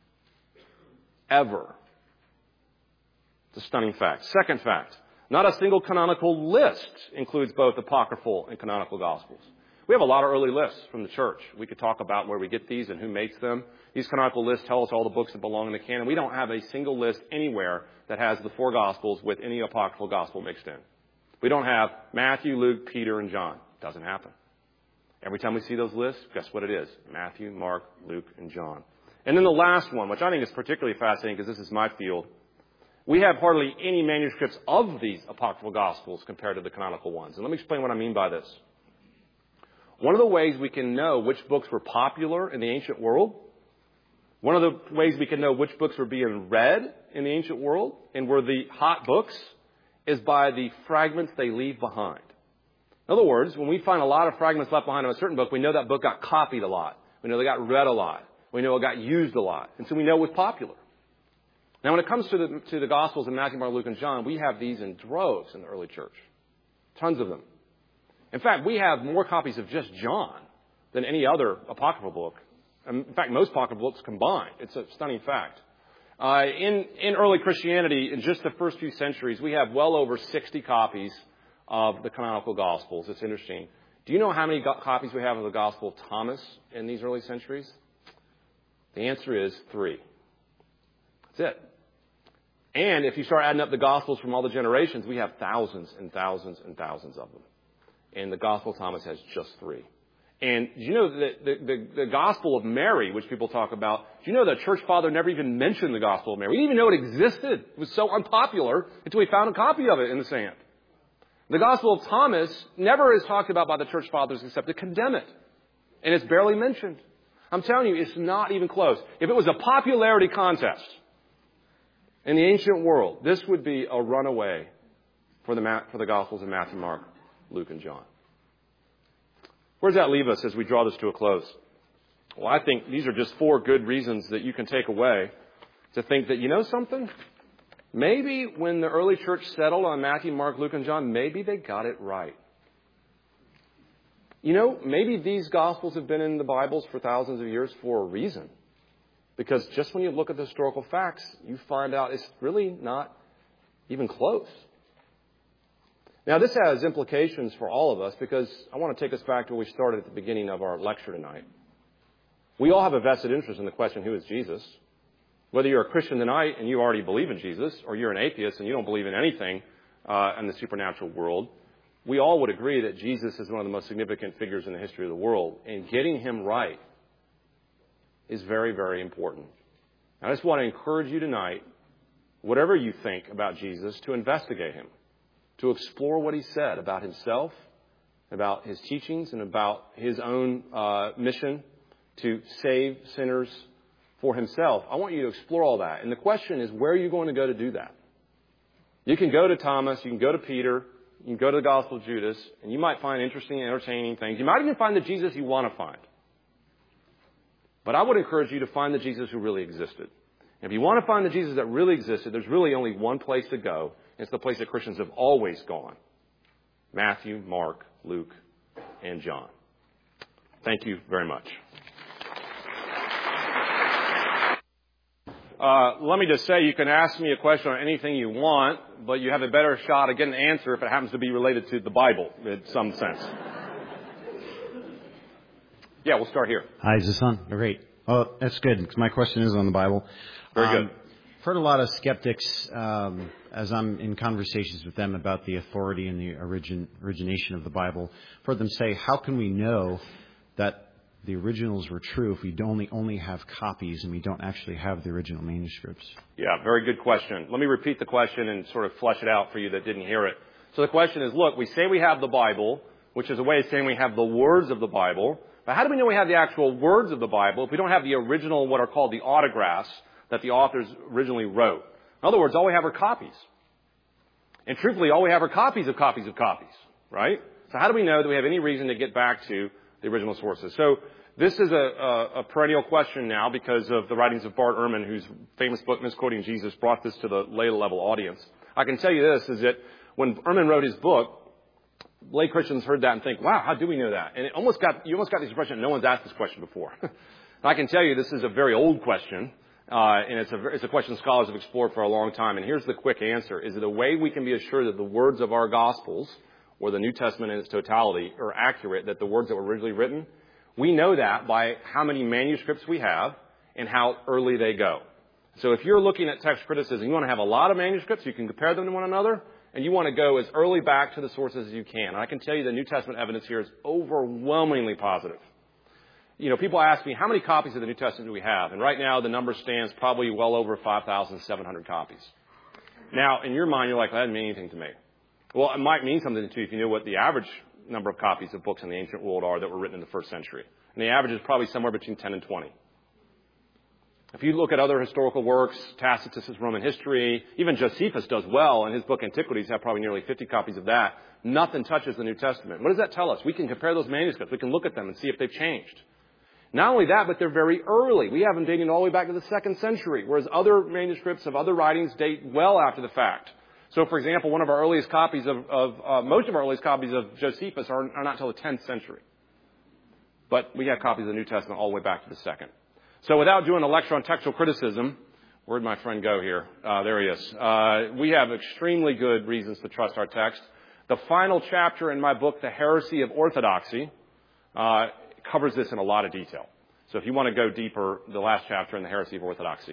Ever. It's a stunning fact. Second fact, not a single canonical list includes both apocryphal and canonical gospels. We have a lot of early lists from the church. We could talk about where we get these and who makes them. These canonical lists tell us all the books that belong in the canon. We don't have a single list anywhere that has the four gospels with any apocryphal gospel mixed in. We don't have Matthew, Luke, Peter, and John. Doesn't happen. Every time we see those lists, guess what it is? Matthew, Mark, Luke, and John. And then the last one, which I think is particularly fascinating because this is my field. We have hardly any manuscripts of these apocryphal gospels compared to the canonical ones. And let me explain what I mean by this. One of the ways we can know which books were popular in the ancient world, one of the ways we can know which books were being read in the ancient world and were the hot books, is by the fragments they leave behind. In other words, when we find a lot of fragments left behind in a certain book, we know that book got copied a lot. We know they got read a lot. We know it got used a lot. And so we know it was popular. Now, when it comes to the, to the Gospels in Matthew, Mark, Luke, and John, we have these in droves in the early church. Tons of them. In fact, we have more copies of just John than any other apocryphal book. In fact, most apocryphal books combined. It's a stunning fact. Uh, in, in early Christianity, in just the first few centuries, we have well over sixty copies of the canonical Gospels. It's interesting. Do you know how many go- copies we have of the Gospel of Thomas in these early centuries? The answer is three. That's it. And if you start adding up the Gospels from all the generations, we have thousands and thousands and thousands of them. And the Gospel of Thomas has just three. And do you know that the, the, the Gospel of Mary, which people talk about, do you know that Church Father never even mentioned the Gospel of Mary? We didn't even know it existed. It was so unpopular until we found a copy of it in the sand. The Gospel of Thomas never is talked about by the Church Fathers except to condemn it. And it's barely mentioned. I'm telling you, it's not even close. If it was a popularity contest in the ancient world, this would be a runaway for the, for the Gospels of Matthew, Mark, Luke, and John. Where does that leave us as we draw this to a close? Well, I think these are just four good reasons that you can take away to think that, you know something? Maybe when the early church settled on Matthew, Mark, Luke, and John, maybe they got it right. You know, maybe these Gospels have been in the Bibles for thousands of years for a reason. Because just when you look at the historical facts, you find out it's really not even close. Now, this has implications for all of us because I want to take us back to where we started at the beginning of our lecture tonight. We all have a vested interest in the question, who is Jesus? Whether you're a Christian tonight and you already believe in Jesus, or you're an atheist and you don't believe in anything uh, in the supernatural world, we all would agree that Jesus is one of the most significant figures in the history of the world. And getting him right is very, very important. I just want to encourage you tonight, whatever you think about Jesus, to investigate him, to explore what he said about himself, about his teachings, and about his own uh, mission to save sinners for himself. I want you to explore all that. And the question is, where are you going to go to do that? You can go to Thomas, you can go to Peter, you can go to the Gospel of Judas, and you might find interesting and entertaining things. You might even find the Jesus you want to find. But I would encourage you to find the Jesus who really existed. And if you want to find the Jesus that really existed, there's really only one place to go. It's the place that Christians have always gone. Matthew, Mark, Luke, and John. Thank you very much. Uh, let me just say, you can ask me a question on anything you want, but you have a better shot at getting an answer if it happens to be related to the Bible in some sense. Yeah, we'll start here. Hi, is this on? Great. Oh, that's good, because my question is on the Bible. Very um, good. I've heard a lot of skeptics, um, as I'm in conversations with them about the authority and the origin, origination of the Bible, I've heard them say, how can we know that the originals were true if we only only have copies and we don't actually have the original manuscripts? Yeah, very good question. Let me repeat the question and sort of flesh it out for you that didn't hear it. So the question is, look, we say we have the Bible, which is a way of saying we have the words of the Bible. But how do we know we have the actual words of the Bible if we don't have the original, what are called the autographs that the authors originally wrote? In other words, all we have are copies. And truthfully, all we have are copies of copies of copies, right? So how do we know that we have any reason to get back to the original sources? So this is a, a, a perennial question now because of the writings of Bart Ehrman, whose famous book, Misquoting Jesus, brought this to the lay-level audience. I can tell you this, is that when Ehrman wrote his book, lay Christians heard that and think, wow, how do we know that? And it almost got, you almost got the impression that no one's asked this question before. I can tell you this is a very old question, uh, and it's a, it's a question scholars have explored for a long time. And here's the quick answer, is that the way we can be assured that the words of our Gospels, or the New Testament in its totality, are accurate, that the words that were originally written, we know that by how many manuscripts we have and how early they go. So if you're looking at text criticism, you want to have a lot of manuscripts, you can compare them to one another, and you want to go as early back to the sources as you can. And I can tell you the New Testament evidence here is overwhelmingly positive. You know, people ask me, how many copies of the New Testament do we have? And right now the number stands probably well over five thousand seven hundred copies. Now, in your mind, you're like, that doesn't mean anything to me. Well, it might mean something to you if you know what the average number of copies of books in the ancient world are that were written in the first century. And the average is probably somewhere between ten and twenty. If you look at other historical works, Tacitus' Roman history, even Josephus does well, and his book Antiquities have probably nearly fifty copies of that. Nothing touches the New Testament. What does that tell us? We can compare those manuscripts. We can look at them and see if they've changed. Not only that, but they're very early. We have them dating all the way back to the second century, whereas other manuscripts of other writings date well after the fact. So, for example, one of our earliest copies of, of uh, most of our earliest copies of Josephus are, are not until the tenth century. But we have copies of the New Testament all the way back to the second. So without doing a lecture on textual criticism, where'd my friend go here? Uh, there he is. Uh, we have extremely good reasons to trust our text. The final chapter in my book, The Heresy of Orthodoxy, uh, covers this in a lot of detail. So if you want to go deeper, the last chapter in The Heresy of Orthodoxy.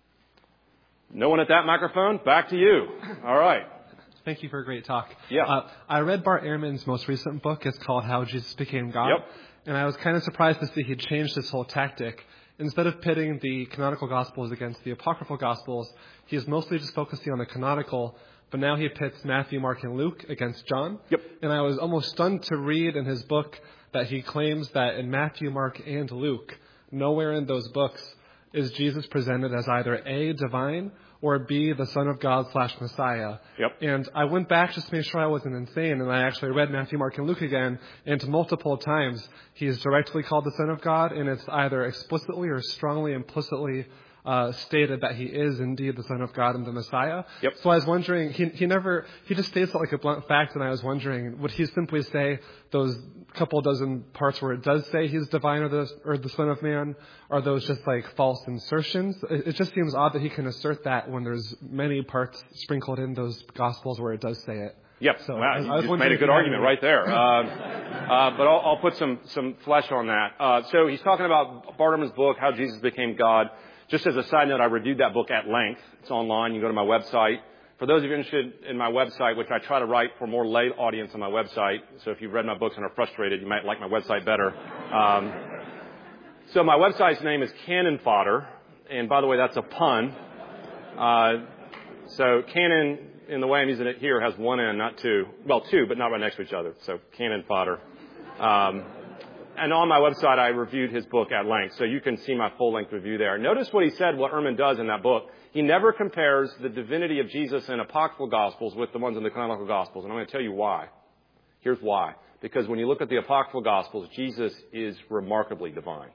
No one at that microphone? Back to you. All right. Thank you for a great talk. Yeah. Uh, I read Bart Ehrman's most recent book. It's called How Jesus Became God. Yep. And I was kind of surprised to see he changed his whole tactic. Instead of pitting the canonical Gospels against the apocryphal Gospels, he is mostly just focusing on the canonical, but now he pits Matthew, Mark, and Luke against John. Yep. And I was almost stunned to read in his book that he claims that in Matthew, Mark, and Luke, nowhere in those books is Jesus presented as either A, divine, or B, the Son of God slash Messiah. Yep. And I went back just to make sure I wasn't insane, and I actually read Matthew, Mark, and Luke again, and multiple times he is directly called the Son of God, and it's either explicitly or strongly implicitly Uh, stated that he is indeed the Son of God and the Messiah. Yep. So I was wondering, he he never, he just states it like a blunt fact, and I was wondering, would he simply say those couple dozen parts where it does say he's divine or the, or the Son of Man, are those just like false insertions? It, it just seems odd that he can assert that when there's many parts sprinkled in those Gospels where it does say it. Yep. So wow, I, you I was just made a good argument right there. Uh, uh, but I'll, I'll put some, some flesh on that. Uh, so he's talking about Bartimaeus' book, How Jesus Became God. Just as a side note, I reviewed that book at length. It's online. You can go to my website. For those of you interested in my website, which I try to write for more lay audience on my website, so if you've read my books and are frustrated, you might like my website better. Um, so my website's name is Cannon Fodder. And by the way, that's a pun. Uh, so Cannon, in the way I'm using it here, has one N, not two. Well, two, but not right next to each other. So Cannon Fodder. Um, And on my website, I reviewed his book at length, so you can see my full-length review there. Notice what he said, what Ehrman does in that book. He never compares the divinity of Jesus in apocryphal Gospels with the ones in the canonical Gospels, and I'm going to tell you why. Here's why. Because when you look at the apocryphal Gospels, Jesus is remarkably divine.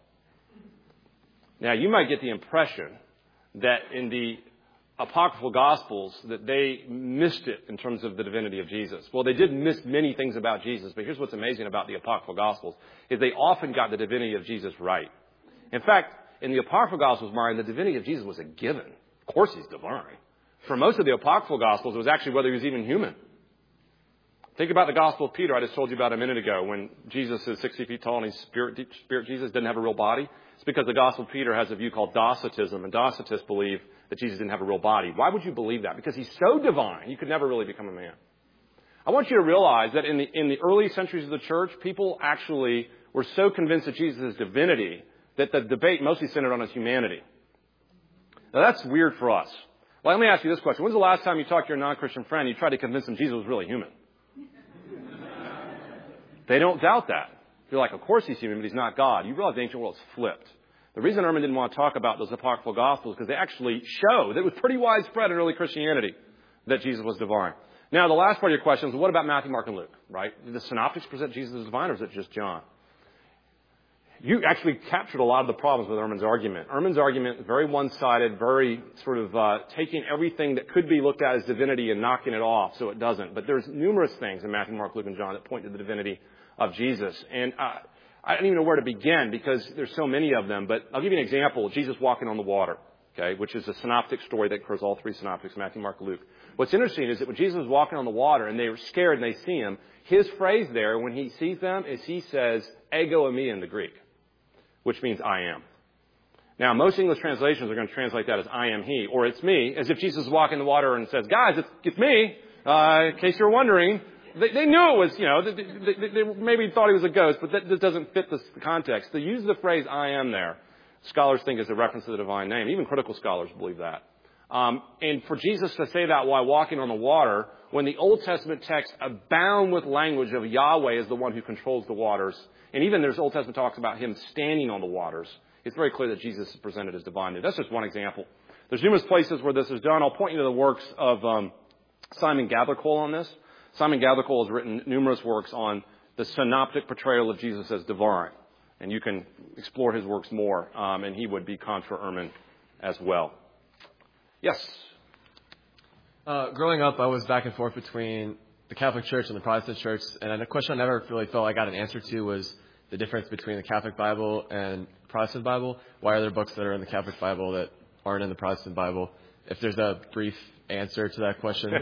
Now, you might get the impression that in the apocryphal Gospels that they missed it in terms of the divinity of Jesus. Well, they did miss many things about Jesus, but here's what's amazing about the apocryphal Gospels, is they often got the divinity of Jesus right. In fact, in the apocryphal Gospels, Marion, the divinity of Jesus was a given. Of course he's divine. For most of the apocryphal Gospels, it was actually whether he was even human. Think about the Gospel of Peter I just told you about a minute ago, when Jesus is sixty feet tall and he's spirit, spirit Jesus, doesn't have a real body. It's because the Gospel of Peter has a view called Docetism, and Docetists believe that Jesus didn't have a real body. Why would you believe that? Because he's so divine, he could never really become a man. I want you to realize that in the, in the early centuries of the church, people actually were so convinced of Jesus' divinity that the debate mostly centered on his humanity. Now that's weird for us. Well, let me ask you this question. When's the last time you talked to your non-Christian friend and you tried to convince them Jesus was really human? They don't doubt that. You're like, of course he's human, but he's not God. You realize the ancient world's flipped. The reason Ehrman didn't want to talk about those apocryphal Gospels is because they actually show that it was pretty widespread in early Christianity that Jesus was divine. Now, the last part of your question is, what about Matthew, Mark, and Luke, right? Did the Synoptics present Jesus as divine, or is it just John? You actually captured a lot of the problems with Ehrman's argument. Ehrman's argument is very one-sided, very sort of uh, taking everything that could be looked at as divinity and knocking it off so it doesn't. But there's numerous things in Matthew, Mark, Luke, and John that point to the divinity of Jesus. And uh, I don't even know where to begin because there's so many of them. But I'll give you an example. Jesus walking on the water, okay, which is a synoptic story that occurs all three synoptics, Matthew, Mark, Luke. What's interesting is that when Jesus is walking on the water and they were scared and they see him, his phrase there when he sees them is he says, ego eimi in the Greek, which means I am. Now, most English translations are going to translate that as I am he, or it's me, as if Jesus is walking the water and says, guys, it's, it's me, uh, in case you're wondering. They, they knew it was, you know, they, they, they maybe thought he was a ghost, but that, that doesn't fit the context. They use the phrase I am there. Scholars think is a reference to the divine name. Even critical scholars believe that. Um, and for Jesus to say that while walking on the water, when the Old Testament texts abound with language of Yahweh as the one who controls the waters, and even there's Old Testament talks about him standing on the waters, it's very clear that Jesus is presented as divine. That's just one example. There's numerous places where this is done. I'll point you to the works of um, Simon Gathercole on this. Simon Gathercole has written numerous works on the synoptic portrayal of Jesus as divine. And you can explore his works more, um, and he would be contra Ehrman as well. Yes? Uh, growing up, I was back and forth between the Catholic Church and the Protestant Church, and a question I never really felt I got an answer to was the difference between the Catholic Bible and Protestant Bible. Why are there books that are in the Catholic Bible that aren't in the Protestant Bible? If there's a brief answer to that question.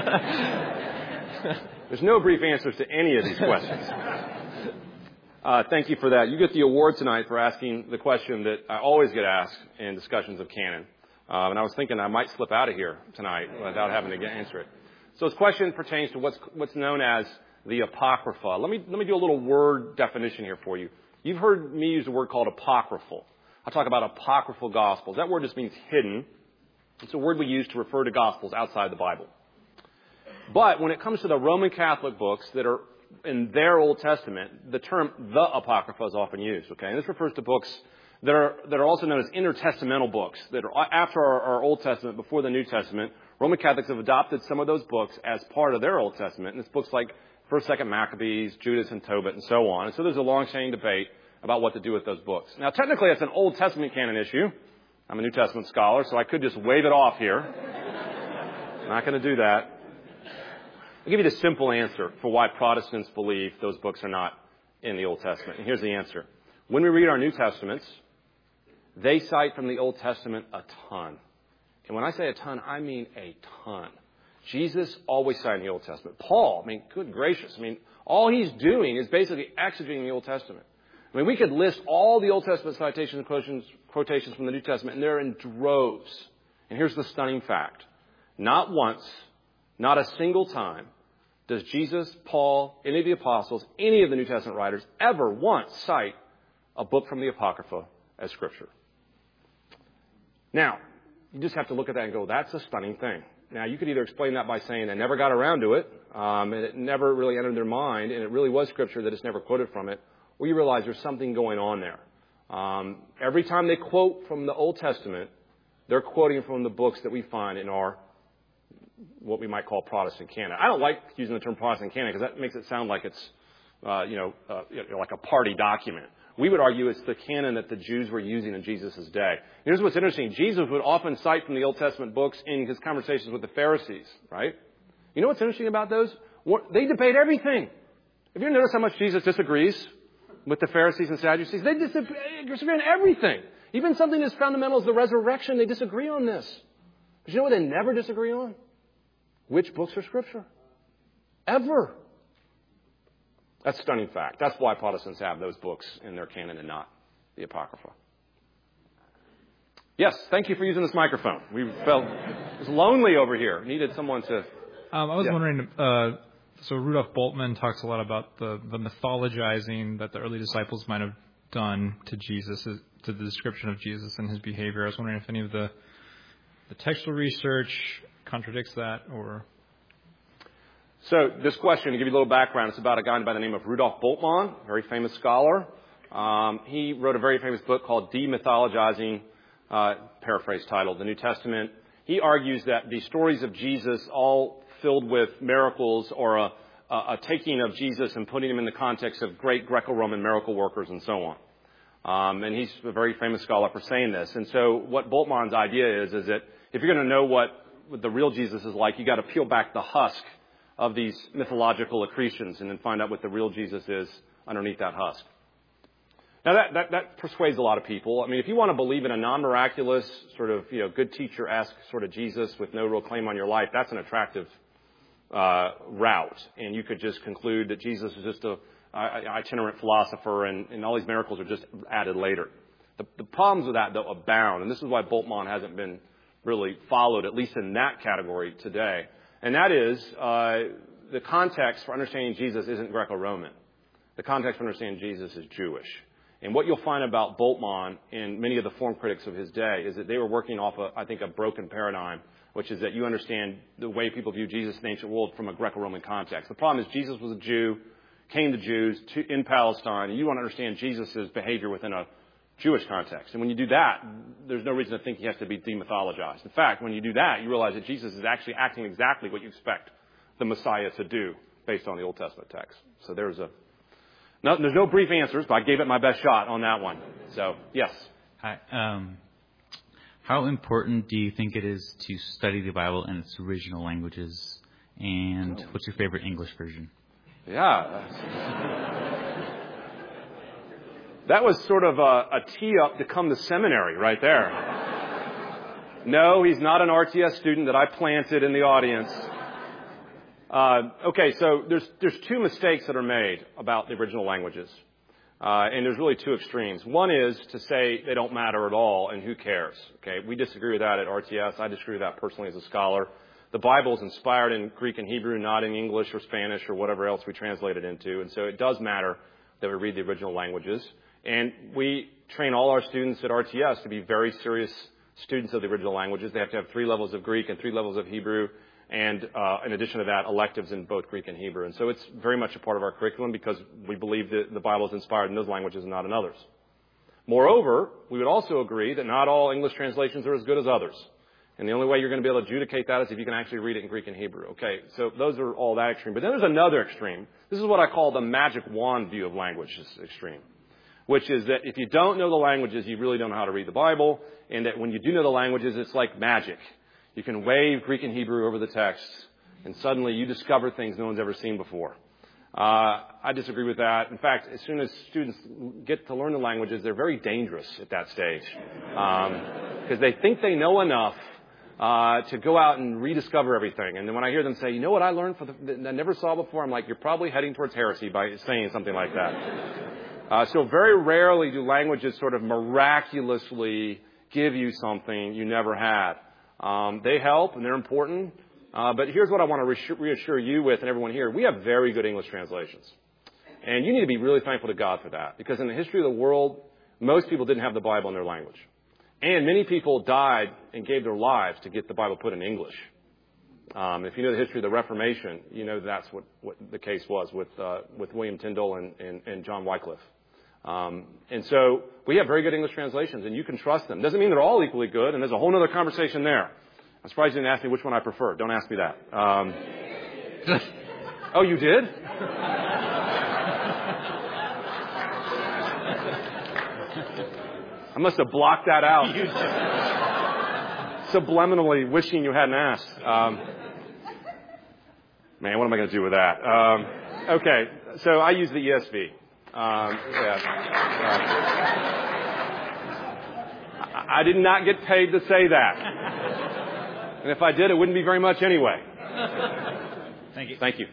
There's no brief answers to any of these questions. Uh, thank you for that. You get the award tonight for asking the question that I always get asked in discussions of canon. Uh, and I was thinking I might slip out of here tonight without having to get, answer it. So this question pertains to what's what's known as the Apocrypha. Let me let me do a little word definition here for you. You've heard me use a word called apocryphal. I'll talk about apocryphal Gospels. That word just means hidden. It's a word we use to refer to Gospels outside the Bible. But when it comes to the Roman Catholic books that are in their Old Testament, the term the Apocrypha is often used. Okay, and this refers to books that are, that are also known as intertestamental books, that are after our, our Old Testament, before the New Testament. Roman Catholics have adopted some of those books as part of their Old Testament, and it's books like First, Second Maccabees, Judas and Tobit, and so on. And so there's a long-standing debate about what to do with those books. Now, technically, that's an Old Testament canon issue. I'm a New Testament scholar, so I could just wave it off here. I'm not going to do that. I'll give you the simple answer for why Protestants believe those books are not in the Old Testament. And here's the answer. When we read our New Testaments, they cite from the Old Testament a ton. And when I say a ton, I mean a ton. Jesus always cited the Old Testament. Paul, I mean, good gracious. I mean, all he's doing is basically exegeting the Old Testament. I mean, we could list all the Old Testament citations and quotations, quotations from the New Testament, and they're in droves. And here's the stunning fact. Not once, not a single time, does Jesus, Paul, any of the apostles, any of the New Testament writers ever once cite a book from the Apocrypha as Scripture. Now, you just have to look at that and go, that's a stunning thing. Now, you could either explain that by saying they never got around to it, um, and it never really entered their mind, and it really was Scripture that is never quoted from it, or you realize there's something going on there. Um, every time they quote from the Old Testament, they're quoting from the books that we find in our, what we might call Protestant canon. I don't like using the term Protestant canon because that makes it sound like it's, uh, you know, uh, you know, like a party document. We would argue it's the canon that the Jews were using in Jesus' day. Here's what's interesting. Jesus would often cite from the Old Testament books in his conversations with the Pharisees, right? You know what's interesting about those? They debate everything. Have you noticed how much Jesus disagrees with the Pharisees and Sadducees? They disagree on everything. Even something as fundamental as the resurrection, they disagree on this. But you know what they never disagree on? Which books are Scripture? Ever. That's a stunning fact. That's why Protestants have those books in their canon and not the Apocrypha. Yes, thank you for using this microphone. We felt it was lonely over here. Needed someone to... Um, I was yeah. wondering, uh, so Rudolf Bultmann talks a lot about the, the mythologizing that the early disciples might have done to Jesus, to the description of Jesus and his behavior. I was wondering if any of the, the textual research contradicts that or... So this question, to give you a little background, it's about a guy by the name of Rudolf Bultmann, a very famous scholar. Um, he wrote a very famous book called Demythologizing, uh, paraphrase title, The New Testament. He argues that the stories of Jesus, all filled with miracles or a, a, a taking of Jesus and putting him in the context of great Greco-Roman miracle workers and so on. Um, and he's a very famous scholar for saying this. And so what Bultmann's idea is, is that if you're going to know what, what the real Jesus is like, you got to peel back the husk of these mythological accretions and then find out what the real Jesus is underneath that husk. Now, that, that, that persuades a lot of people. I mean, if you want to believe in a non-miraculous, sort of, you know, good teacher-esque sort of Jesus with no real claim on your life, that's an attractive uh, route. And you could just conclude that Jesus is just a, a itinerant philosopher and, and all these miracles are just added later. The, the problems with that, though, abound. And this is why Bultmann hasn't been really followed, at least in that category today. And that is, uh, the context for understanding Jesus isn't Greco-Roman. The context for understanding Jesus is Jewish. And what you'll find about Bultmann and many of the form critics of his day is that they were working off, a, I think, a broken paradigm, which is that you understand the way people view Jesus in the ancient world from a Greco-Roman context. The problem is Jesus was a Jew, came to Jews to, in Palestine, and you want to understand Jesus' behavior within a Jewish context. And when you do that, there's no reason to think he has to be demythologized. In fact, when you do that, you realize that Jesus is actually acting exactly what you expect the Messiah to do based on the Old Testament text. So there's a no, there's no brief answers, but I gave it my best shot on that one. So, yes. Hi. Um, how important do you think it is to study the Bible in its original languages? And what's your favorite English version? Yeah. That was sort of a, a tee-up to come to seminary right there. No, he's not an R T S student that I planted in the audience. Uh, okay, so there's there's two mistakes that are made about the original languages. Uh, and there's really two extremes. One is to say they don't matter at all and who cares. Okay, we disagree with that at R T S. I disagree with that personally as a scholar. The Bible is inspired in Greek and Hebrew, not in English or Spanish or whatever else we translate it into. And so it does matter that we read the original languages. And we train all our students at R T S to be very serious students of the original languages. They have to have three levels of Greek and three levels of Hebrew. And uh, in addition to that, electives in both Greek and Hebrew. And so it's very much a part of our curriculum because we believe that the Bible is inspired in those languages and not in others. Moreover, we would also agree that not all English translations are as good as others. And the only way you're going to be able to adjudicate that is if you can actually read it in Greek and Hebrew. Okay, so those are all that extreme. But then there's another extreme. This is what I call the magic wand view of language extreme, which is that if you don't know the languages, you really don't know how to read the Bible, and that when you do know the languages, it's like magic. You can wave Greek and Hebrew over the text, and suddenly you discover things no one's ever seen before. Uh, I disagree with that. In fact, as soon as students get to learn the languages, they're very dangerous at that stage because um, they think they know enough uh, to go out and rediscover everything. And then when I hear them say, you know what I learned for the, that I never saw before, I'm like, you're probably heading towards heresy by saying something like that. Uh, so very rarely do languages sort of miraculously give you something you never had. Um, they help and they're important. Uh, but here's what I want to reassure, reassure you with and everyone here. We have very good English translations. And you need to be really thankful to God for that. Because in the history of the world, most people didn't have the Bible in their language. And many people died and gave their lives to get the Bible put in English. Um, if you know the history of the Reformation, you know that's what, what the case was with uh, with William Tyndale and, and, and John Wycliffe. Um, and so we have very good English translations, and you can trust them. Doesn't mean they're all equally good, and there's a whole other conversation there. I'm surprised you didn't ask me which one I prefer. Don't ask me that. Um, oh, you did? I must have blocked that out. Subliminally wishing you hadn't asked. Um, man, what am I going to do with that? Um, okay, so I use the E S V. Um, yeah. Uh, I did not get paid to say that. And if I did, it wouldn't be very much anyway. Thank you. Thank you.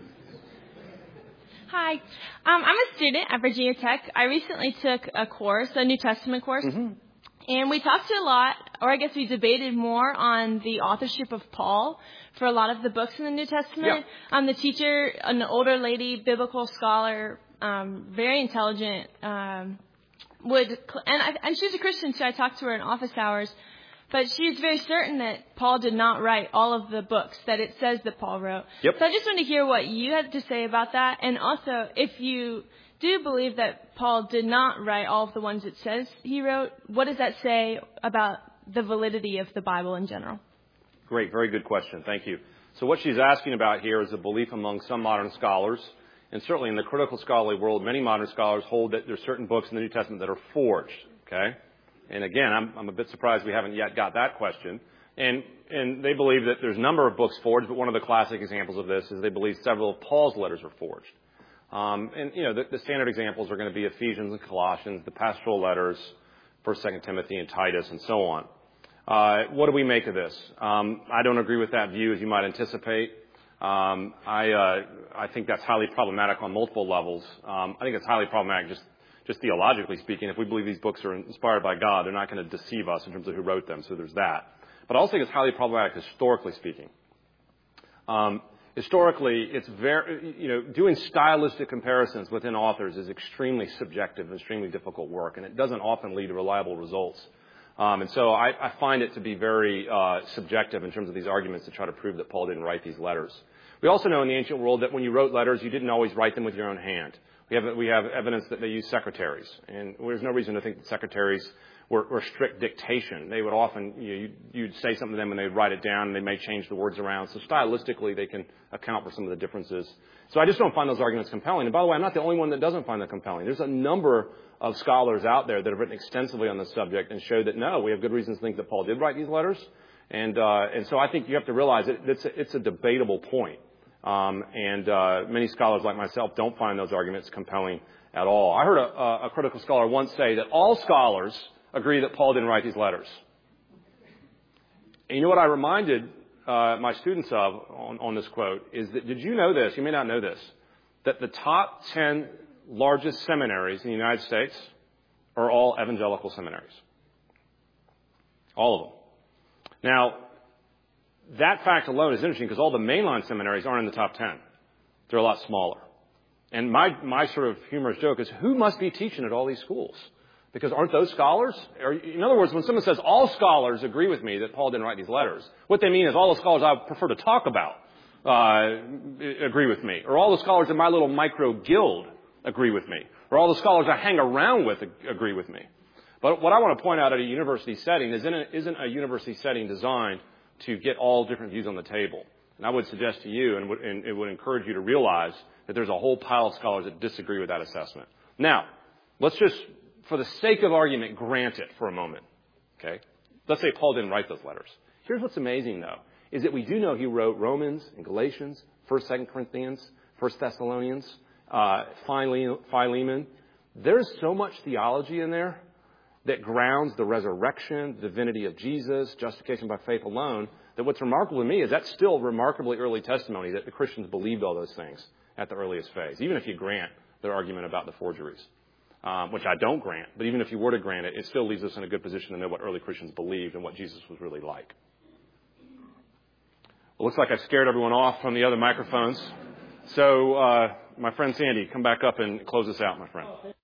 Hi. Um, I'm a student at Virginia Tech. I recently took a course, a New Testament course. Mm-hmm. And we talked a lot, or I guess we debated more on the authorship of Paul for a lot of the books in the New Testament. Yeah. Um, the teacher, an older lady, biblical scholar, um, very intelligent, um, would, and, I, and she's a Christian, so I talked to her in office hours. But she's very certain that Paul did not write all of the books that it says that Paul wrote. Yep. So I just wanted to hear what you had to say about that. And also, if you do believe that Paul did not write all of the ones it says he wrote, what does that say about the validity of the Bible in general? Great. Very good question. Thank you. So what she's asking about here is a belief among some modern scholars, and certainly in the critical scholarly world, many modern scholars hold that there's certain books in the New Testament that are forged. Okay? And again, I'm, I'm a bit surprised we haven't yet got that question. And, and they believe that there's a number of books forged, but one of the classic examples of this is they believe several of Paul's letters are forged. Um, and, you know, the, the standard examples are going to be Ephesians and Colossians, the pastoral letters, First, Second Timothy, and Titus, and so on. Uh, what do we make of this? Um, I don't agree with that view, as you might anticipate. Um, I, uh, I think that's highly problematic on multiple levels. Um, I think it's highly problematic just Just theologically speaking. If we believe these books are inspired by God, they're not going to deceive us in terms of who wrote them. So there's that. But I also think it's highly problematic historically speaking. Um, historically, it's very, you know, doing stylistic comparisons within authors is extremely subjective and extremely difficult work, and it doesn't often lead to reliable results. Um, and so I, I find it to be very uh, subjective in terms of these arguments to try to prove that Paul didn't write these letters. We also know in the ancient world that when you wrote letters, you didn't always write them with your own hand. We have, we have evidence that they used secretaries, and there's no reason to think that secretaries were, were strict dictation. They would often, you know, you'd, you'd say something to them and they'd write it down, and they may change the words around. So stylistically, they can account for some of the differences. So I just don't find those arguments compelling. And by the way, I'm not the only one that doesn't find them compelling. There's a number of scholars out there that have written extensively on this subject and showed that, no, we have good reasons to think that Paul did write these letters. And, uh, and so I think you have to realize that it's a, it's a debatable point. Um, and uh, many scholars like myself don't find those arguments compelling at all. I heard a, a critical scholar once say that all scholars agree that Paul didn't write these letters. And you know what I reminded uh, my students of on, on this quote is that, did you know this? You may not know this, that the top ten largest seminaries in the United States are all evangelical seminaries. All of them. Now, that fact alone is interesting because all the mainline seminaries aren't in the top ten. They're a lot smaller. And my, my sort of humorous joke is, who must be teaching at all these schools? Because aren't those scholars? Or, in other words, when someone says all scholars agree with me that Paul didn't write these letters, what they mean is all the scholars I prefer to talk about uh, agree with me. Or all the scholars in my little micro guild agree with me. Or all the scholars I hang around with agree with me. But what I want to point out at a university setting is isn't, isn't a university setting designed to get all different views on the table. And I would suggest to you, and, would, and it would encourage you to realize that there's a whole pile of scholars that disagree with that assessment. Now, let's just, for the sake of argument, grant it for a moment. Okay? Let's say Paul didn't write those letters. Here's what's amazing, though, is that we do know he wrote Romans and Galatians, First, Second Corinthians, First Thessalonians, uh, Philemon. There's so much theology in there that grounds the resurrection, the divinity of Jesus, justification by faith alone, that what's remarkable to me is that's still remarkably early testimony that the Christians believed all those things at the earliest phase, even if you grant their argument about the forgeries, um, which I don't grant. But even if you were to grant it, it still leaves us in a good position to know what early Christians believed and what Jesus was really like. Well, looks like I've scared everyone off from the other microphones. So, uh, my friend Sandy, come back up and close us out, my friend.